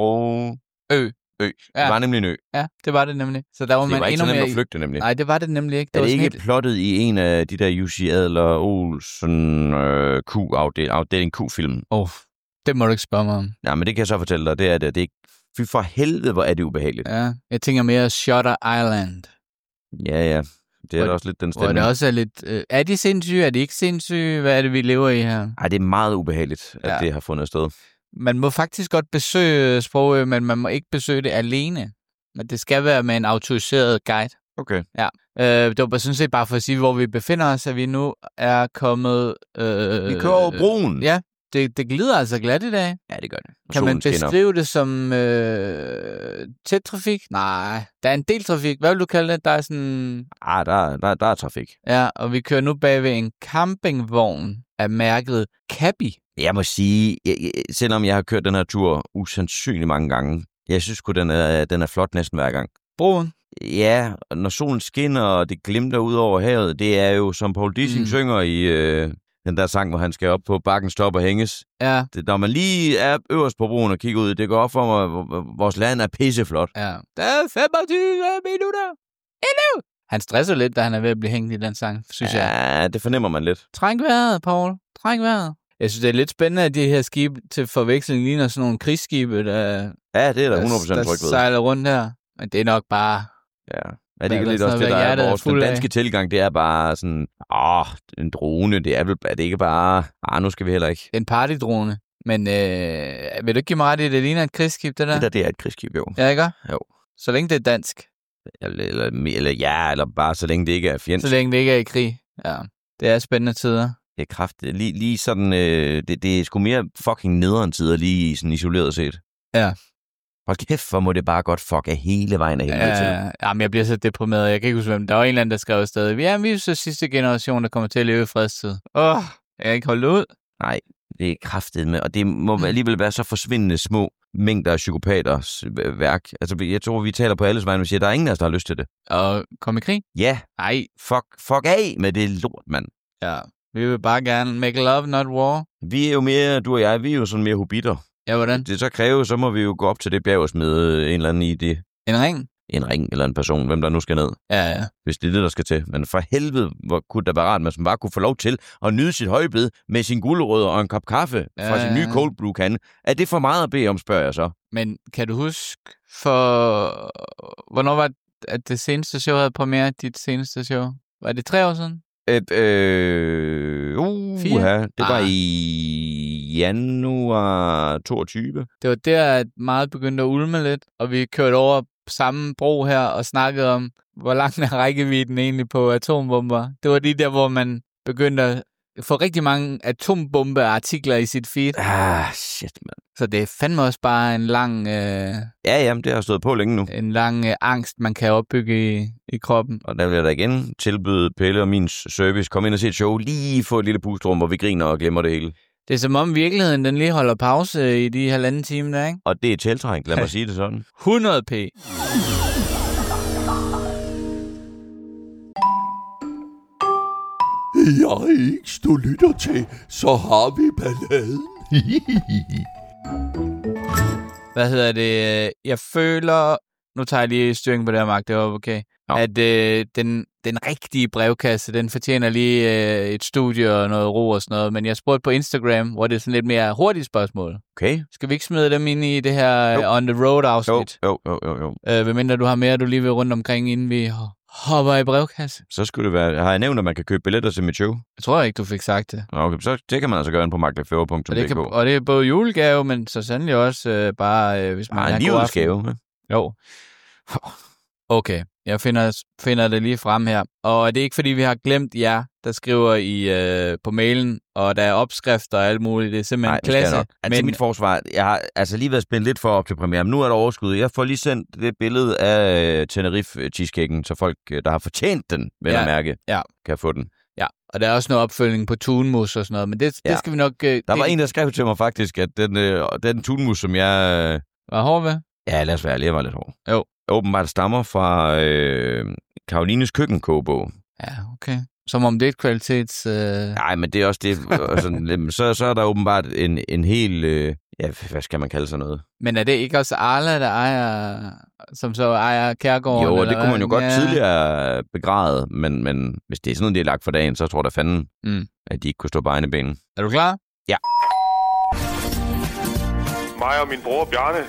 Ø. Det var nemlig en ø. Ja, det var det nemlig. Så der var man endnu mere... Det var ikke flygte, nemlig. Nej, det var det nemlig ikke. Det var ikke plottet i en af de der Jussi Adler Olsen afdeling Q-film? Det må du ikke spørge mig om. Ja, men det kan jeg så fortælle dig. Det er det. Det er fy for helvede, hvor er det ubehageligt. Ja, jeg tænker mere Shutter Island. Ja. Det er da også lidt den stemning. Og det også er lidt... er de sindssyge? Er de ikke sindssyge? Hvad er det, vi lever i her? Ej, det er meget ubehageligt, at det har fundet sted. Man må faktisk godt besøge Sprogø, men man må ikke besøge det alene. Men det skal være med en autoriseret guide. Okay. Ja. Det var sådan set bare for at sige, hvor vi befinder os, at vi nu er kommet... vi kører over broen. Ja. Det glider altså glat i dag. Ja, det gør det. Kan man beskrive det som tæt trafik? Nej, der er en del trafik. Hvad vil du kalde det? Der er sådan... Der er trafik. Ja, og vi kører nu bag ved en campingvogn af mærket Cabby. Jeg må sige, selvom jeg har kørt den her tur usandsynligt mange gange, jeg synes sgu, den er flot næsten hver gang. Broen? Ja, når solen skinner, og det glimter ud over havet, det er jo, som Paul Dissing synger i... den der sang, hvor han skal op på bakken, stoppe og hænges. Ja. Når man lige er øverst på broen og kigger ud, det går op for mig, vores land er pisseflot. Ja. Der er 25 minutter endnu. Han stresser lidt, da han er ved at blive hængt i den sang, synes jeg. Ja, det fornemmer man lidt. Træng vejret, Paul. Træng vejret. Jeg synes, det er lidt spændende, at de her skibe til forveksling ligner sådan nogle krigsskibe, der... Ja, det er der 100% tryg ved. Der sejler rundt her. Men det er nok bare... Ja. Er det ikke lidt også det, der er vores den danske tilgang? Det er bare sådan, en drone, det er det ikke bare, nu skal vi heller ikke. En partydrone. Men vil du ikke give mig ret i, det ligner et krigsskib, det der? Det er et krigsskib, jo. Ja, ikke? Jo. Så længe det er dansk. Eller bare så længe det ikke er fjendsk. Så længe det ikke er i krig. Ja, det er spændende tider. Det er kraftigt. Lige sådan, det er sgu mere fucking nederen tider, lige sådan isoleret set. Ja. Hold kæft, hvor må det bare godt fuck af hele vejen af helvede til. Jamen, jeg bliver så deprimeret. Jeg kan ikke huske, hvem. Der var en eller anden, der skrev stadig. Ja, vi er så sidste generation, der kommer til at leve i fredstid. Jeg kan ikke holde ud. Nej, det er kraftigt med. Og det må alligevel være så forsvindende små mængder af psykopaters værk. Altså, jeg tror, vi taler på alles vegne, og siger, der er ingen af os, der har lyst til det. Og komme i krig? Ja. Nej. Fuck af med det lort, mand. Ja, vi vil bare gerne make love, not war. Vi er jo mere, du og jeg, vi er jo sådan mere hobitter. Ja, hvordan? Det så kræver, så må vi jo gå op til det bjerg og smide en eller anden i det. En ring? En ring eller en person, hvem der nu skal ned. Ja. Hvis det er det, der skal til. Men for helvede, hvor kunne det være rart, man bare kunne få lov til at nyde sit højbed med sin gulerødder og en kop kaffe fra sin nye cold brew kande. Er det for meget at bede om, spørger jeg så. Men kan du huske hvornår var at det seneste show havde premiere, dit seneste show? Var det 3 år siden? Det var i januar 22. Det var der, at meget begyndte at ulme lidt, og vi kørte over samme bro her og snakkede om, hvor lang er rækkevidden egentlig på atombomber. Det var lige der, hvor man begyndte at få rigtig mange atombombeartikler i sit feed. Shit, mand. Så det er fandme også bare en lang... Jamen, det har stået på længe nu. En lang angst, man kan opbygge i kroppen. Og der vil jeg da igen tilbyde Pelle og min service. Kom ind og se et show, lige få et lille pustrum, hvor vi griner og glemmer det hele. Det er som om virkeligheden, den lige holder pause i de 1,5 time der, ikke? Og det er tiltrængt, lad mig sige det sådan. 100p. Jeg ikke du lytter til, så har vi balladen. Hvad hedder det? Jeg føler... Nu tager jeg lige styring på det her, Mark. Det var okay. Ja. At den rigtige brevkasse, den fortjener lige et studie og noget ro og sådan noget. Men jeg spurgte på Instagram, hvor det er sådan lidt mere hurtigt spørgsmål. Okay. Skal vi ikke smide dem ind i det her On the Road-afsnit? Jo. Hvad mindre du har mere, du lige vil rundt omkring, inden vi hopper i brevkasse? Så skulle det være... Har jeg nævnt, at man kan købe billetter til mit show? Jeg tror ikke, du fik sagt det. Okay, så det kan man altså gøre ind på magtlægfæver.dk. Og det er både julegave, men så sandelig også bare, hvis man har en god aften. Livsgave. Jo. Okay, jeg finder det lige frem her. Og det er ikke, fordi vi har glemt jer, der skriver på mailen, og der er opskrifter og alt muligt. Det er simpelthen klasse. Til mit forsvar, jeg har altså lige været spændt lidt for op til premiere, men nu er der overskud. Jeg får lige sendt det billede af Tenerife-cheesecaken, så folk, der har fortjent den, vil jeg mærke, kan få den. Ja, og der er også noget opfølgning på tunmus og sådan noget, men det skal vi nok... Der var en, der skrev til mig faktisk, at den tunmus, som jeg... Var hård ved? Ja, lad os være, jeg var lidt hård. Jo. Åbenbart stammer fra Karolines køkkenkogebog. Ja, okay. Som om det er et kvalitets... Nej, men det er også det. så er der åbenbart en hel... hvad skal man kalde sådan noget? Men er det ikke også Arla, der ejer... Som så ejer Kærgården? Jo, og det kunne man jo godt tidligere begræde, men hvis det er sådan noget, de er lagt for dagen, så tror jeg da fanden, at de ikke kunne stå på egne ben. Er du klar? Ja. Mig og min bror Bjarne.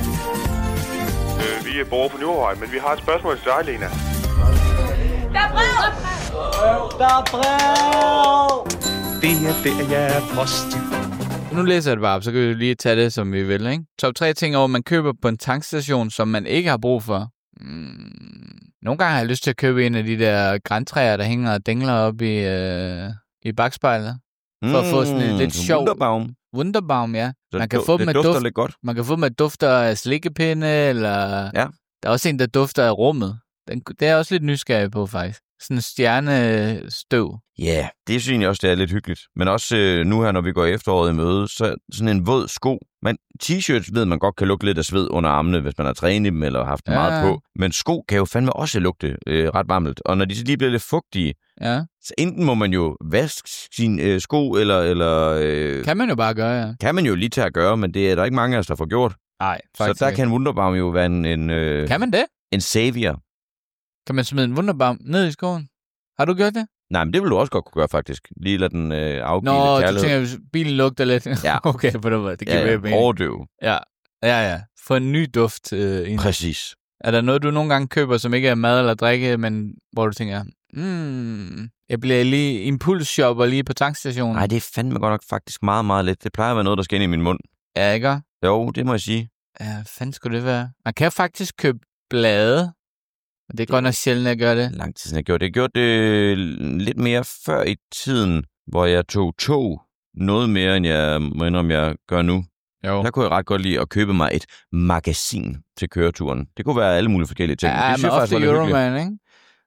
Vi bor på Nyborgvej, men vi har et spørgsmål til dig, Lena. Der er brev! Der er brev! Det er post. Nu læser jeg det bare op, så kan vi lige tage det, som vi vil, ikke? Top 3 ting over, man køber på en tankstation, som man ikke har brug for. Nogle gange har jeg lyst til at købe en af de der grantræer, der hænger og dingler op i bagspejlet. For at få sådan en lidt sjov... Wunderbaum, ja. Man kan få dem med duft. Lidt godt. Man kan få dem med dufter af slikkepinde, eller... Ja. Der er også en, der dufter af rummet. Det er også lidt nysgerrig på, faktisk. Sådan en stjernestøv. Ja, det synes jeg også, det er lidt hyggeligt. Men også nu her, når vi går efteråret i møde, så sådan en våd sko. T-shirts ved man godt kan lugte lidt af sved under armene, hvis man har trænet dem eller haft meget på. Men sko kan jo fandme også lugte ret varmt. Og når de så lige bliver lidt fugtige, så enten må man jo vaske sin sko, eller kan man jo bare gøre, ja. Kan man jo lige tage at gøre, men det er der ikke mange af os, der får gjort. Nej, faktisk så der kan en Wunderbaum jo være en kan man det? En savior. Kan man smide en Wunderbaum ned i skoen? Har du gjort det? Nej, men det vil du også godt kunne gøre, faktisk. Lige lade den afgive kærlighed. Nå, du tænker, hvis bilen lugter lidt. Ja. Okay, på den måde. Det giver mening. Overdøve. Ja. Få en ny duft ind. Præcis. Er der noget, du nogle gange køber, som ikke er mad eller drikke, men hvor du tænker, jeg bliver lige impulsshopper lige på tankstationen? Nej, det er fandme godt nok faktisk meget, meget let. Det plejer at være noget, der skal ind i min mund. Ja, ikke? Jo, det må jeg sige. Ja, fanden skulle det være? Man kan faktisk købe blade. Det er godt nok sjældent at gøre det. Lang tid siden jeg gjorde det. Jeg gjorde det lidt mere før i tiden, hvor jeg tog noget mere, end jeg gør nu. Jo. Der kunne jeg ret godt lide at købe mig et magasin til køreturen. Det kunne være alle mulige forskellige ting. Ja, det men ofte Euroman, ikke?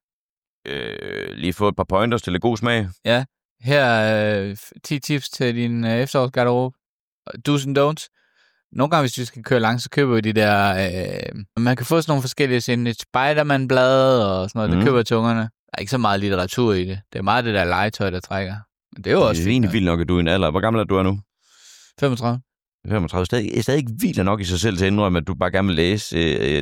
Lige få et par pointers til lidt god smag. Ja, her er 10 tips til din efterårsgarderobe. Do's and don'ts. Nogle gange, hvis vi skal køre langt, så køber vi de der... man kan få sådan nogle forskellige sådan et Spider-Man-blad og sådan noget, der køber tungerne. Der er ikke så meget litteratur i det. Det er meget det der legetøj, der trækker. Men det er jo også fint. Det er egentlig vildt nok, at du er en alder. Hvor gammel er du nu? 35. 35. Er stadig ikke vildt nok i sig selv til at indrømme, at du bare gerne vil læse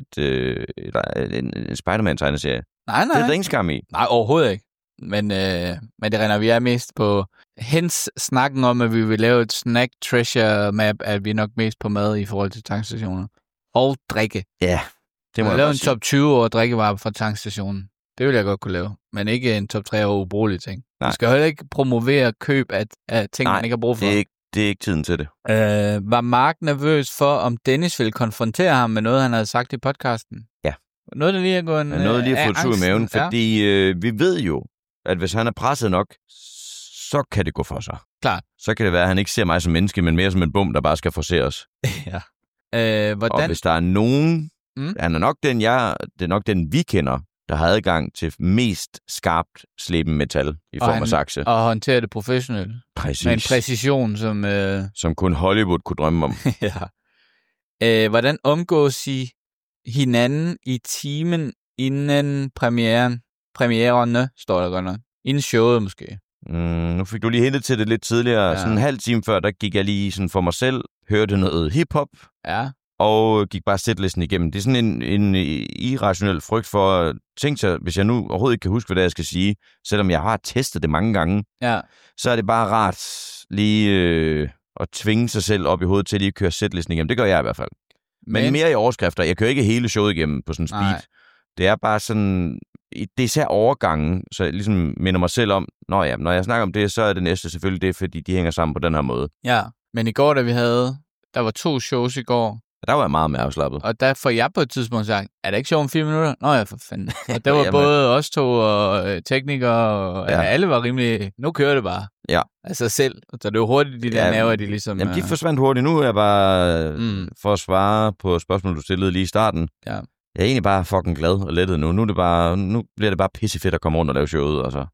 en Spider-Man-tegneserie. Nej. Det er der ingen skam i. Nej, overhovedet ikke. Men det render vi er mest på hens snakken om, at vi vil lave et snack treasure map, at vi er nok mest på mad i forhold til tankstationer. Og drikke. Ja, det må jeg lave en top 20 over drikkevarer fra tankstationen. Det vil jeg godt kunne lave. Men ikke en top 3 over ubrugelige ting. Nej. Vi skal heller ikke promovere køb af ting, man ikke har brug for. Det er ikke tiden til det. Var Mark nervøs for, om Dennis ville konfrontere ham med noget, han havde sagt i podcasten? Ja. Noget, der lige er gået noget lige at få tur i maven, fordi vi ved jo, at hvis han er presset nok, så kan det gå for sig. Klart. Så kan det være, at han ikke ser mig som menneske, men mere som en bum, der bare skal forceres. Ja. Hvordan? Og hvis der er nogen, han er nok den, vi kender, der har adgang til mest skarpt sleben metal i form af sakse. Og håndtere det professionelt. Præcis. Med en præcision, som kun Hollywood kunne drømme om. Ja. Hvordan omgås I hinanden i timen inden premiererne, står der godt nok. Inden showet måske. Nu fik du lige hentet til det lidt tidligere. Ja. Sådan en halv time før, der gik jeg lige sådan for mig selv, hørte noget hiphop. Ja. og gik bare setlisten igennem. Det er sådan en irrationel frygt for, tænk sig, hvis jeg nu overhovedet ikke kan huske, hvad det er, jeg skal sige, selvom jeg har testet det mange gange, så er det bare rart lige at tvinge sig selv op i hovedet til at lige køre setlisten igennem. Det gør jeg i hvert fald. Men mere i overskrifter. Jeg kører ikke hele showet igennem på sådan speed. Nej. Det er bare sådan, det er især overgangen, så jeg ligesom minder mig selv om, når jeg snakker om det, så er det næste selvfølgelig det, fordi de hænger sammen på den her måde. Ja, men i går, der var 2 shows i går. Der var jeg meget mere afslappet. Og der får jeg på et tidspunkt sagt, er det ikke sjovt om 4 minutter? Nå ja, for fanden. Og der var både os 2 og teknikere, og alle var rimelig, nu kører det bare. Ja. Altså selv. Så det er jo hurtigt, de der nerver, de ligesom... Jamen, de forsvandt hurtigt. Nu er jeg bare, for at svare på spørgsmålet, du stillede lige i starten. Ja. Jeg er egentlig bare fucking glad og lettet nu. Nu bliver det bare pissefedt at komme rundt og lave showet, altså.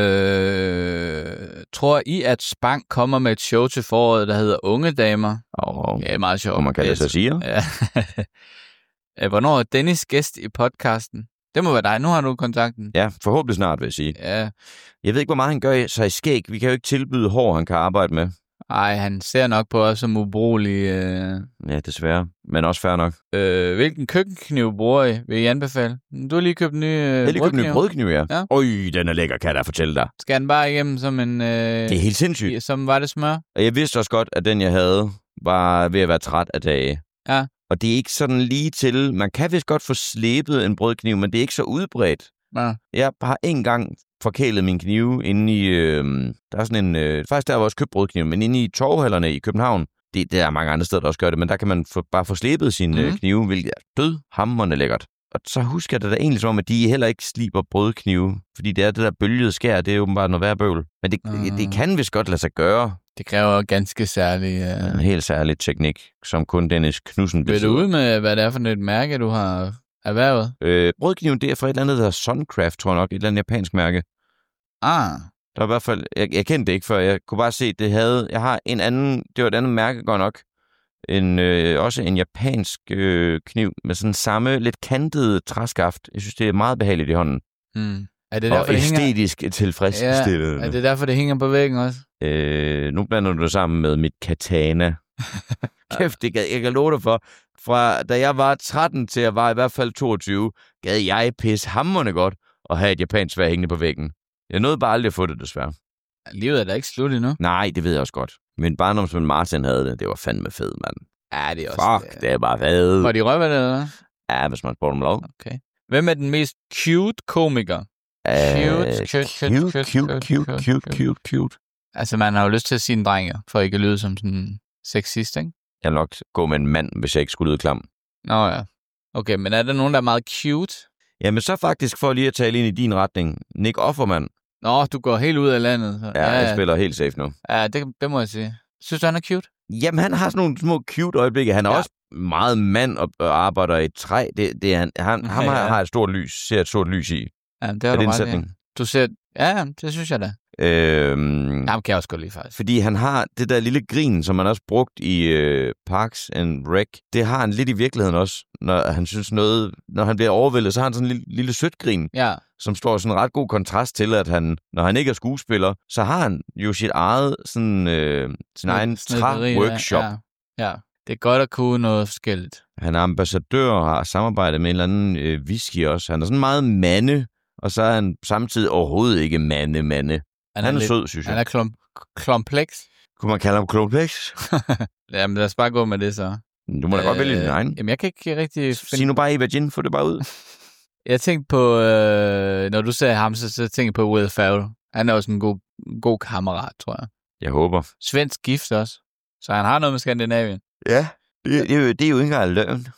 Tror I, at Spang kommer med et show til foråret, der hedder Unge Damer? Ja, meget sjovt. Man kan det så sige. Ja. Hvornår er Dennis gæst i podcasten? Det må være dig. Nu har du kontakten. Ja, forhåbentlig snart, vil jeg sige. Ja. Jeg ved ikke, hvor meget han gør sig i skæg. Vi kan jo ikke tilbyde hår, han kan arbejde med. Ej, han ser nok på os som ubrugelig. Ja, desværre. Men også fair nok. Hvilken køkkenkniv bruger I? Vil I anbefale? Du har lige købt en ny Jeg har lige købt en ny brødkniv, ja. Øj, den er lækker, kan jeg da fortælle dig. Skal den bare igennem som en... Det er helt sindssygt. Som var det smør? Og jeg vidste også godt, at den, jeg havde, var ved at være træt af dage. Ja. Og det er ikke sådan lige til... Man kan vist godt få slæbet en brødkniv, men det er ikke så udbredt. Ja. Jeg har en gang forkælet min knive inde i... der er sådan en... faktisk der var også købt brødkniv, men inde i torvehallerne i København. Der er mange andre steder, der også gør det, men der kan man bare få slæbet sin knive, hvilket er dødhamrende lækkert. Og så husker jeg det da egentlig som om, at de heller ikke sliber brødknive, fordi det er det der bølgede skær, det er åbenbart noget værre bøvl. Men det kan vist godt lade sig gøre. Det kræver ganske særlig... En helt særlig teknik, som kun Dennis Knudsen besidder. Vil du ud med, hvad det er for et mærke, du har erhvervet? Brødkniven, det er fra et eller andet, der hedder Suncraft, tror jeg nok. Et eller andet japansk mærke. Der var i hvert fald... Jeg kendte det ikke før. Jeg kunne bare se, det havde... Jeg har en anden... Det var et andet mærke, godt nok. Også en japansk kniv med sådan samme lidt kantede træskaft. Jeg synes, det er meget behageligt i hånden. Er det derfor, og æstetisk tilfredsstillende. Ja, er det derfor, det hænger på væggen også? Nu blander du det sammen med mit katana. Kæft, jeg kan love dig for. Fra da jeg var 13 til jeg var i hvert fald 22, gad jeg pisse hamrende godt at have et japansk sværd hængende på væggen. Jeg nåede bare aldrig at få det, desværre. Livet er da ikke slut endnu. Nej, det ved jeg også godt. Men barndomsven Martin havde det. Det var fandme fedt, mand. Ja, det er også... Fuck, det er bare fedt. Var de røvende, eller hvad? Ja, hvis man spurgte dem lov. Okay. Hvem er den mest cute komiker? Cute. Altså, man har jo lyst til at sige en dreng, for ikke at lyde som sådan sexist, ikke? Jeg vil nok gå med en mand, hvis jeg ikke skulle lyde klam. Nå ja. Okay, men er der nogen, der er meget cute? Jamen så faktisk, for lige at tale ind i din retning, Nick Offerman. Nå, du går helt ud af landet. Så. Ja, jeg spiller helt safe nu. Ja, det må jeg sige. Synes du, han er cute? Jamen, han har sådan nogle små cute øjeblikke. Han er også meget mand og arbejder i et træ. Han har et stort lys, ser et stort lys i. Ja, det har du ret i. Du ser... Ja, det synes jeg da. Ham kan jeg også godt lide, faktisk. Fordi han har det der lille grin, som han også brugt i Parks and Rec. Det har han lidt i virkeligheden også, når han synes noget... Når han bliver overvældet, så har han sådan en lille sødt grin, som står sådan en ret god kontrast til, at han, når han ikke er skuespiller, så har han jo sit eget sådan, sin egen træ-workshop. Ja, det er godt at kunne noget forskelligt. Han er ambassadør og har samarbejdet med en eller anden whisky også. Han er sådan meget mande, og så er han samtidig overhovedet ikke mande. Han er sød, synes jeg. Han er kompleks. Kunne man kalde ham kompleks? Jamen, lad os bare gå med det så. Du må da godt vælge din egen. Jamen, jeg kan ikke rigtig... Sig nu bare Eva Jean, få det bare ud. Jeg tænkte på, når du sagde ham, så tænkte jeg på Will Ferrell. Han er også en god kammerat, tror jeg. Jeg håber. Svensk gift også. Så han har noget med Skandinavien. Ja, det er jo ikke engang løgn.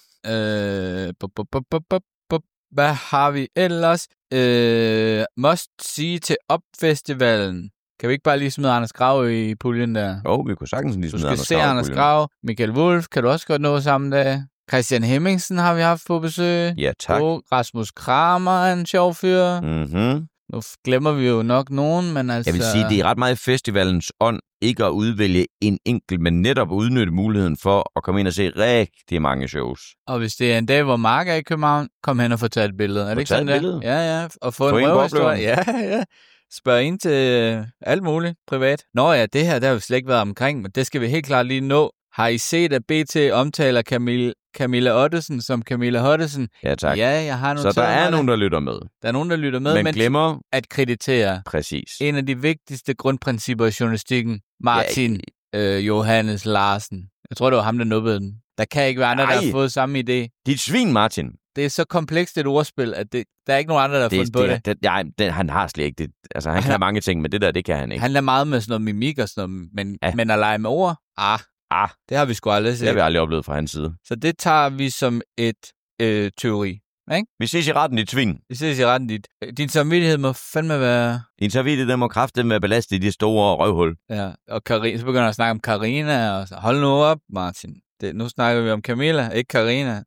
Hvad har vi ellers? Must sige til Opfestivalen. Kan vi ikke bare lige smide Anders Grav i puljen der? Vi kunne sagtens lige smide Anders Grav. Du skal se Anders Grav. Michael Wolf kan du også godt nå samme dag. Christian Hemmingsen har vi haft på besøg. Ja, tak. Og Rasmus Kramer er en sjov fyr. Mhm. Nu glemmer vi jo nok nogen, men altså... Jeg vil sige, det er ret meget i festivalens ånd ikke at udvælge en enkelt, men netop udnytte muligheden for at komme ind og se rigtig mange shows. Og hvis det er en dag, hvor Mark er i København, kom hen og få taget et billede. Er det ikke sådan der? Ja. Og få en røverhistorie. Ja. Spørg ind til alt muligt privat. Nå ja, det her, der har vi slet ikke været omkring, men det skal vi helt klart lige nå. Har I set, at BT omtaler Camilla Ottesen som Camilla Hottesen? Ja, tak. Ja, jeg har noteret. Så der er nogen, der lytter med. Der er nogen, der lytter med, men glemmer at kreditere. Præcis. En af de vigtigste grundprincipper i journalistikken, Martin Johannes Larsen. Jeg tror, det var ham, der nubbede den. Der kan ikke være andre, der har fået samme idé. Dit svin, Martin. Det er så komplekst et ordspil, at der er ikke nogen andre, der har fundet på det. Han har slet ikke det. Altså, han kan mange ting, men det kan han ikke. Han er meget med sådan noget mimik og sådan noget, men at lege med ord, det har vi sgu aldrig set. Det har vi aldrig oplevet fra hans side. Så det tager vi som et teori. Ikke? Vi ses i retten, dit svin. Vi ses i retten, dit. Din samvittighed må fandme være... Din samvittighed må kraftigt med at belaste i de store røvhul. Ja, og så begynder jeg at snakke om Karina, og så hold nu op, Martin. Nu snakker vi om Camilla, ikke Karina.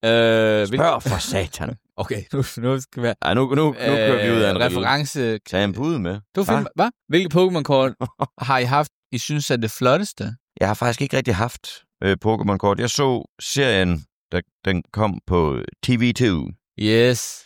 Spørg for satan. Okay, nu skal vi... Ja, nu kører vi ud af en reference. Tag en pude med. Hvad? Hvilke Pokémon-kort har I haft, I synes er det flotteste? Jeg har faktisk ikke rigtig haft Pokémon-kort. Jeg så serien, den kom på TV2. Yes.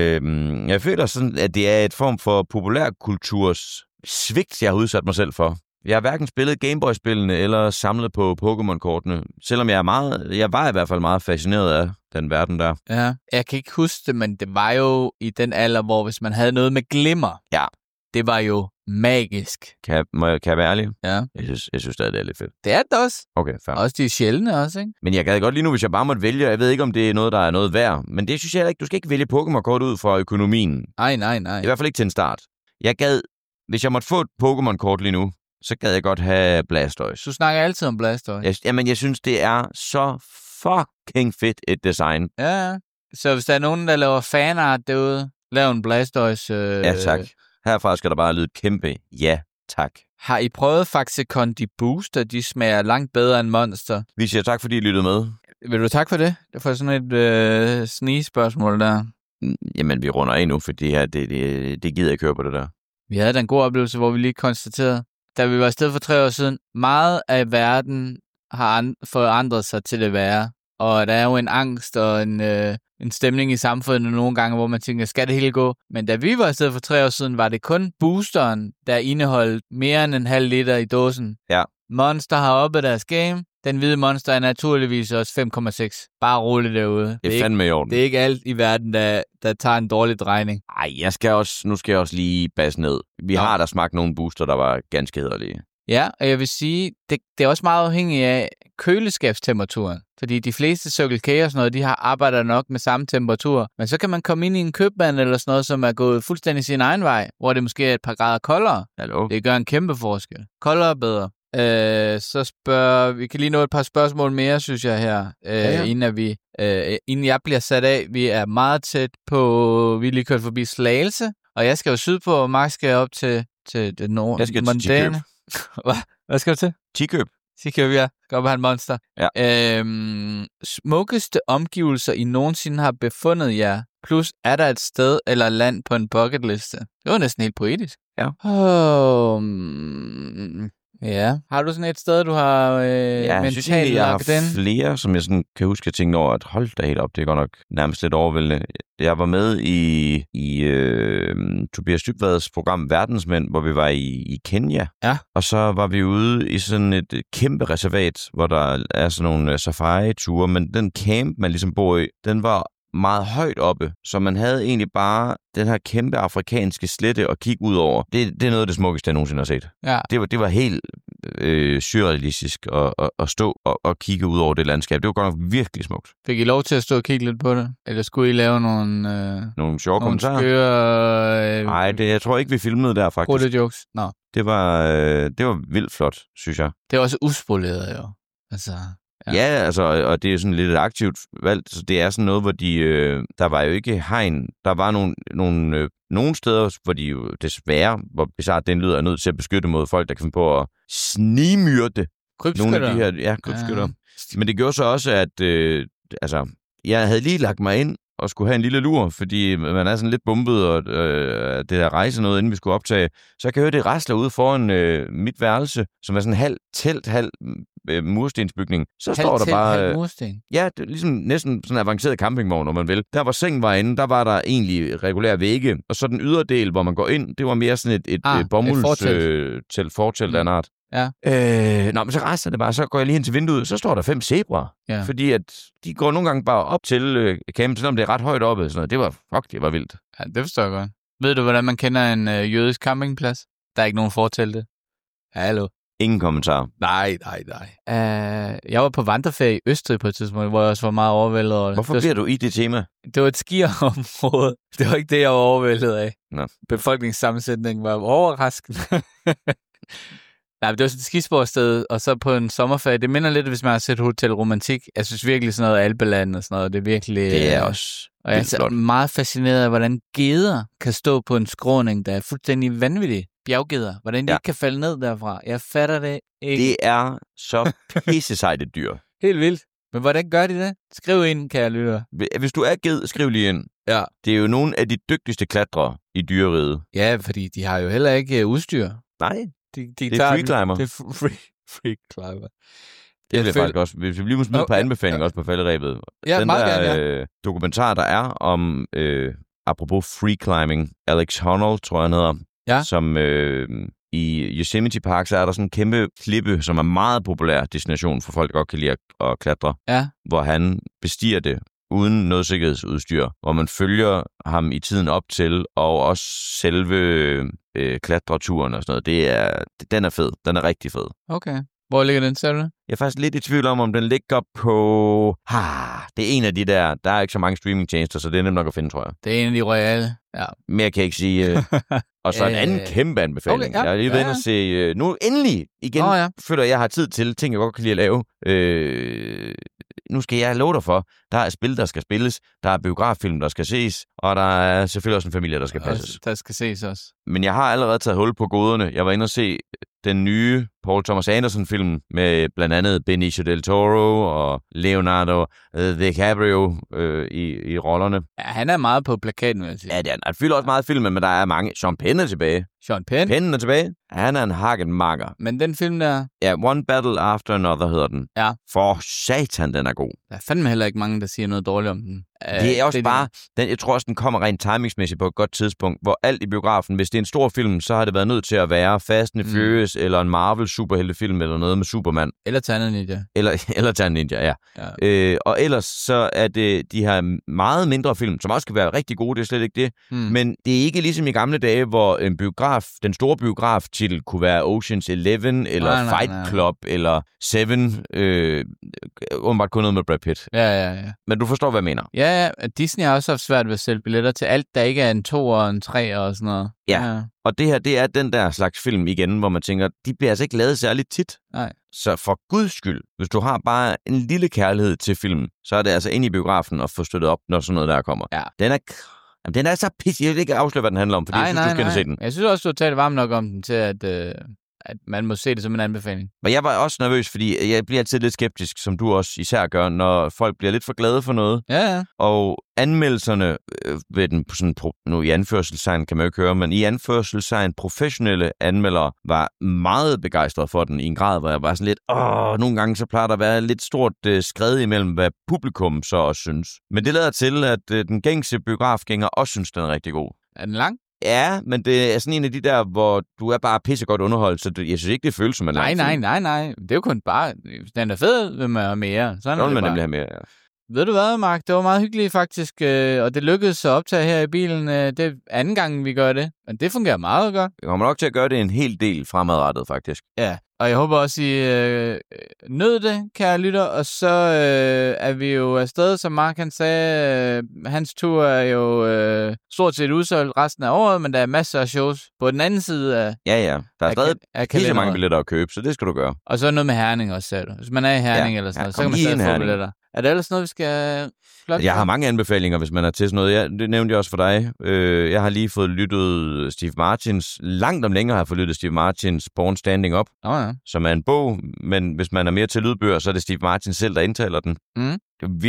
Jeg føler sådan, at det er et form for populærkulturs svigt, jeg har udsat mig selv for. Jeg har hverken spillet Gameboy-spillene eller samlet på Pokémon-kortene, selvom jeg var i hvert fald meget fascineret af den verden der. Ja, jeg kan ikke huske det, men det var jo i den alder, hvor hvis man havde noget med glimmer, det var jo magisk. Kan jeg være ærlig? Ja. Jeg synes stadig, det er lidt fedt. Det er det også. Okay, fair. Også de sjældne også, ikke? Men jeg gad godt lige nu, hvis jeg bare måtte vælge. Jeg ved ikke, om det er noget, der er noget værd. Men det synes jeg ikke. Du skal ikke vælge Pokémon-kort ud fra økonomien. Nej. I hvert fald ikke til en start. Hvis jeg måtte få et Pokémon-kort lige nu, så gad jeg godt have Blastoise. Du snakker altid om Blastoise. Jamen, jeg synes, det er så fucking fedt et design. Ja. Så hvis der er nogen, der laver fanart derude, lav en Blastoise. Ja, tak. Herfra skal der bare lyde et kæmpe ja, tak. Har I prøvet Faxicon de Booster? De smager langt bedre end Monster. Vi siger tak, fordi I lyttede med. Vil du tak for det? Det får sådan et snigespørgsmål der. Jamen, vi runder af nu, for det her, det gider jeg ikke høre på det der. Vi havde da en god oplevelse, hvor vi lige konstaterede, da vi var afsted for 3 år siden, meget af verden har forandret sig til det værre. Og der er jo en angst og en stemning i samfundet nogle gange, hvor man tænker, skal det hele gå? Men da vi var afsted for 3 år siden, var det kun boosteren, der indeholdt mere end en halv liter i dåsen. Ja. Monster har oppe deres game. Den hvide Monster er naturligvis også 5,6. Bare roligt derude. Det er fandme i orden. Det er ikke alt i verden, der tager en dårlig drejning. Ej, nu skal jeg også lige basse ned. Vi har der smagt nogle booster, der var ganske hæderlige. Ja, og jeg vil sige, det er også meget afhængigt af køleskabstemperaturen. Fordi de fleste Circle K og sådan noget, de arbejder nok med samme temperatur. Men så kan man komme ind i en købmand eller sådan noget, som er gået fuldstændig sin egen vej, hvor det måske er et par grader koldere. Hallo? Det gør en kæmpe forskel. Koldere er bedre. Så vi kan lige nå et par spørgsmål mere, synes jeg her, inden jeg bliver sat af. Vi er meget tæt på, vi er lige kørt forbi Slagelse, og jeg skal jo sydpå, og Mark skal op til det nord. Jeg skal til Tikøb. Hvad skal du til? Tikøb. Tikøb, ja. Skal op og have en monster. Ja. Smukkeste omgivelser, I nogensinde har befundet jer, plus er der et sted eller land på en bucketliste? Det var næsten helt poetisk. Ja. Ja. Har du sådan et sted, du har jeg synes egentlig, jeg har flere, som jeg sådan kan huske, at tænke over, at hold da helt op, det er godt nok nærmest lidt overvældende. Jeg var med i Tobias Dybvads program Verdensmænd, hvor vi var i Kenya. Ja. Og så var vi ude i sådan et kæmpe reservat, hvor der er sådan nogle safari-ture, men den camp, man ligesom bor i, den var meget højt oppe, så man havde egentlig bare den her kæmpe afrikanske slette at kigge ud over. Det er noget af det smukkeste, jeg nogensinde har set. Ja. Det var helt surrealistisk at stå og kigge ud over det landskab. Det var godt nok virkelig smukt. Fik I lov til at stå og kigge lidt på det? Eller skulle I lave nogle sjove kommentarer? Skøre... Nej, jeg tror ikke, vi filmede der faktisk. Brutte jokes? Nå. Det var vildt flot, synes jeg. Det er også uspoleret jo. Altså... Ja, altså, og det er jo sådan lidt et aktivt valg, så det er sådan noget, hvor der var jo ikke hegn. Der var nogle steder, hvor de jo desværre, hvor bizarrt den lyder, er nødt til at beskytte mod folk, der kan finde på at snigmyrde nogle af de her krybskytter. Ja. Men det gjorde så også, at jeg havde lige lagt mig ind og skulle have en lille lur, fordi man er sådan lidt bumpet, og det der rejse noget, inden vi skulle optage. Så jeg kan høre, det rasler ude foran mit værelse, som er sådan en halv telt, halv murstensbygning. Så står der bare... Halv mursten? Ja, det er ligesom næsten sådan en avanceret campingvogn, når man vil. Der hvor sengen var inde, der var der egentlig regulære vægge, og så den yderdel, hvor man går ind, det var mere sådan et bomulds fortelt af en art. Ja. Men så rejser det bare, så går jeg lige hen til vinduet, så står der 5 zebraer. Ja. Fordi at de går nogle gange bare op til campen, selvom det er ret højt oppe. Sådan noget. Det var vildt. Ja, det forstår jeg godt. Ved du, hvordan man kender en jødisk campingplads? Der er ikke nogen fortælte. Hallo. Ingen kommentar. Nej. Jeg var på vandreferie i Østrig på et tidspunkt, hvor jeg også var meget overvældet over det. Hvorfor bliver du i det tema? Det var et skiområde. Det var ikke det, jeg var overvældet af. Nå. Befolkningssammensætningen var overraskende. Nej, det var sådan et skisportsted, og så på en sommerferie. Det minder lidt, hvis man har set Hotel Romantik. Jeg synes virkelig sådan noget Alpeland og sådan noget. Det er virkelig... Det er også... Og jeg er meget fascineret af, hvordan geder kan stå på en skråning, der er fuldstændig vanvittig. Bjerggeder. Hvordan de ikke kan falde ned derfra. Jeg fatter det ikke. Det er så pissesejt et dyr. Helt vildt. Men hvordan gør de det? Skriv ind, kære lytter. Hvis du er ged, skriv lige ind. Ja. Det er jo nogle af de dygtigste klatrere i dyreriget. Ja, fordi de har jo heller ikke udstyr. Nej. Det er free climber. Det er free climber. Det bliver faktisk også, hvis vi lige må smide på anbefaling også på falderæbet. Ja, den meget der gerne, dokumentar, der er om, apropos free climbing, Alex Honnold, tror jeg han hedder, som i Yosemite Park, så er der sådan en kæmpe klippe, som er meget populær destination for folk, der godt kan lide at klatre, hvor han bestiger det uden noget sikkerhedsudstyr, hvor man følger ham i tiden op til, og også selve klatreturen og sådan noget. Den er fed. Den er rigtig fed. Okay. Hvor ligger den, ser du? Jeg er faktisk lidt i tvivl om den ligger på... det er en af de der... Der er ikke så mange streamingtjenester, så det er nemt nok at finde, tror jeg. Det er en af de royale, ja. Mere kan jeg ikke sige. Og så en anden kæmpe anbefaling. Okay, jeg er lige ved at se... Nu endelig igen føler jeg har tid til ting, jeg godt kan lide at lave. Nu skal jeg love dig for, der er spil, der skal spilles, der er biograffilm, der skal ses, og der er selvfølgelig også en familie, der skal passes. Der skal ses også. Men jeg har allerede taget hul på goderne. Jeg var inde og se den nye Paul Thomas Anderson-film med blandt andet Benicio del Toro og Leonardo DiCaprio i rollerne. Ja, han er meget på plakaten, vil jeg sige. Ja, det er, han fylder også meget filmen, men der er mange. Sean Penn er tilbage. Sean Penn? Penn er tilbage. Han er en hakken makker. Men den film der... Ja, One Battle After Another hedder den. Ja. For satan, den er god. Der er fandme heller ikke mange, der siger noget dårligt om den. Det er også bare... Jeg tror også, den kommer rent timingsmæssigt på et godt tidspunkt, hvor alt i biografen, hvis det er en stor film, så har det været nødt til at være Fast and Furious, eller en Marvel superheltefilm, eller noget med Superman. Eller Ternet Ninja. Eller Ternet Ninja, ja. Og ellers så er det de her meget mindre film, som også kan være rigtig gode, det er slet ikke det. Men det er ikke ligesom i gamle dage, hvor en biograf, den store biograf-titel kunne være Ocean's 11, eller Fight Club, eller Seven. Åbenbart kun noget med Brad Pitt. Ja. Men du forstår, hvad jeg mener. Ja. Disney har også haft svært ved at sælge billetter til alt, der ikke er en 2 og en 3 og sådan noget. Ja. Og det her, det er den der slags film igen, hvor man tænker, de bliver altså ikke lavet særligt tit. Nej. Så for guds skyld, hvis du har bare en lille kærlighed til film, så er det altså ind i biografen og få støttet op, når sådan noget der kommer. Ja. Den er så pisse. Jeg vil ikke afsløre, hvad den handler om, fordi jeg synes, du skal se den. Jeg synes også, du har talt varmt nok om den til, at man må se det som en anbefaling. Men jeg var også nervøs, fordi jeg bliver altid lidt skeptisk, som du også især gør, når folk bliver lidt for glade for noget. Ja. Og anmeldelserne ved den, sådan, nu i anførselstegn kan man jo ikke høre, men i anførselstegn professionelle anmeldere var meget begejstrede for den i en grad, hvor jeg var sådan lidt, nogle gange så plejer der at være lidt stort skred imellem, hvad publikum så også synes. Men det lader til, at den gængse biografgænger også synes, den er rigtig god. Er den lang? Ja, men det er sådan en af de der, hvor du er bare pissegodt underholdt, så jeg synes ikke, det føles som en lang film. Nej. Det er jo kun bare... Den er fed, vil man have mere. Sådan vil man nemlig have mere, ja. Ved du hvad, Mark? Det var meget hyggeligt faktisk, og det lykkedes at optage her i bilen. Det er anden gang, vi gør det, men det fungerer meget godt. Vi kommer nok til at gøre det en hel del fremadrettet, faktisk. Ja, og jeg håber også, I nød det, kære lytter, og så er vi jo afsted, som Mark han sagde. Hans tur er jo stort set udsolgt resten af året, men der er masser af shows på den anden side af... Ja, der er stadig pisse mange billetter at købe, så det skal du gøre. Og så noget med Herning også, sagde du. Hvis man er i Herning eller sådan noget, så kan man stadig få billetter. Er det ellers noget, vi skal... Jeg har mange anbefalinger, hvis man er til sådan noget. Det nævnte jeg også for dig. Jeg har lige fået lyttet Steve Martins. Langt om længere har jeg fået lyttet Steve Martins Born Standing Up, som er en bog. Men hvis man er mere til lydbøger, så er det Steve Martin selv, der indtaler den. Det er virkelig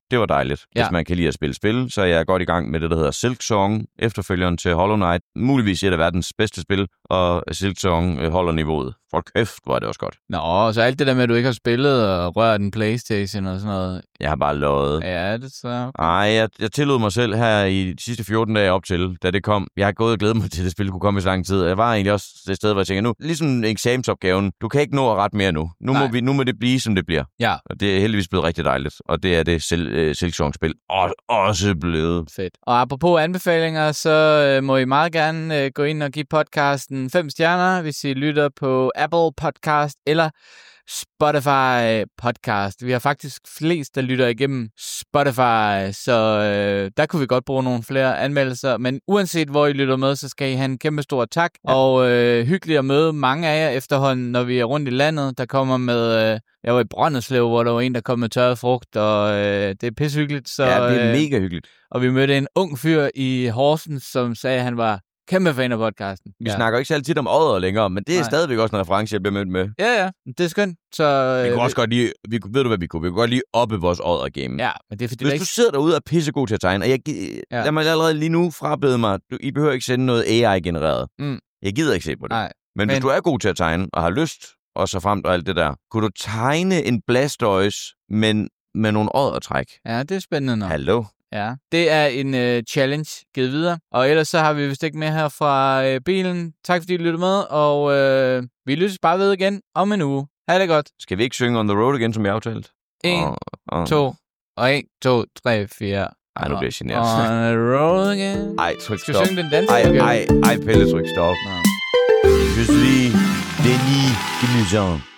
Det var dejligt. Hvis man kan lide at spille spil, så er jeg godt i gang med det, der hedder Silksong, efterfølgeren til Hollow Knight. Muligvis et af verdens bedste spil, og Silksong holder niveauet. For kæft, hvor er det også godt. Nå, så alt det der med, at du ikke har spillet og rørt en PlayStation og sådan noget. Jeg har bare lovet. Ja, det så. Okay. Ej, jeg tillod mig selv her i de sidste 14 dage op til, da det kom. Jeg har gået og glædet mig til, at det spil kunne komme i så lang tid. Jeg var egentlig også det sted, hvor jeg tænker, nu, ligesom eksamensopgaven, du kan ikke nå at rette mere nu. Nu må det blive, som det bliver. Ja. Og det er heldigvis blevet rigtig dejligt. Og det er det Silksong-spil også blevet. Fedt. Og apropos anbefalinger, så må I meget gerne gå ind og give podcasten 5 stjerner, hvis I lytter på Apple Podcast eller Spotify Podcast. Vi har faktisk flest, der lytter igennem Spotify, så der kunne vi godt bruge nogle flere anmeldelser. Men uanset hvor I lytter med, så skal I have en kæmpe stor tak. Ja. Og hyggeligt at møde mange af jer efterhånden, når vi er rundt i landet. Der kommer med... Jeg var i Brønderslev, hvor der var en, der kom med tørret frugt, og det er pissehyggeligt. Så, ja, det er mega hyggeligt. Og vi mødte en ung fyr i Horsens, som sagde, at han var kæmpe fan af podcasten. Vi snakker ikke så altid om Odder længere, men det er stadigvæk også en reference, jeg bliver mødt med. Ja, det er skønt. Så, vi kunne også godt lige... ved du, hvad vi kunne? Vi kunne godt lige oppe vores Odder-game. Ja, men det er fordi... Hvis du sidder derude og er pissegod til at tegne, og jeg må allerede lige nu frabede mig, I behøver ikke sende noget AI-genereret. Jeg gider ikke se på det. Nej, men hvis du er god til at tegne, og har lyst, og så fremt og alt det der, kunne du tegne en Blastoise, men med nogle oddertræk? Ja, det er spændende nok. Hallo? Ja, det er en challenge givet videre. Og ellers så har vi vist ikke mere her fra bilen. Tak fordi I lyttede med, og vi lyttes bare ved igen om en uge. Ha' det godt. Skal vi ikke synge On The Road igen, som jeg aftalte? 1, 2, og 1, 2, 3, 4. Ej, nu bliver jeg generet. On the road again. Ej, tryk stop. Skal vi synge den danske? Ej, Pelle, tryk stop. Je suis Denis Guinejean.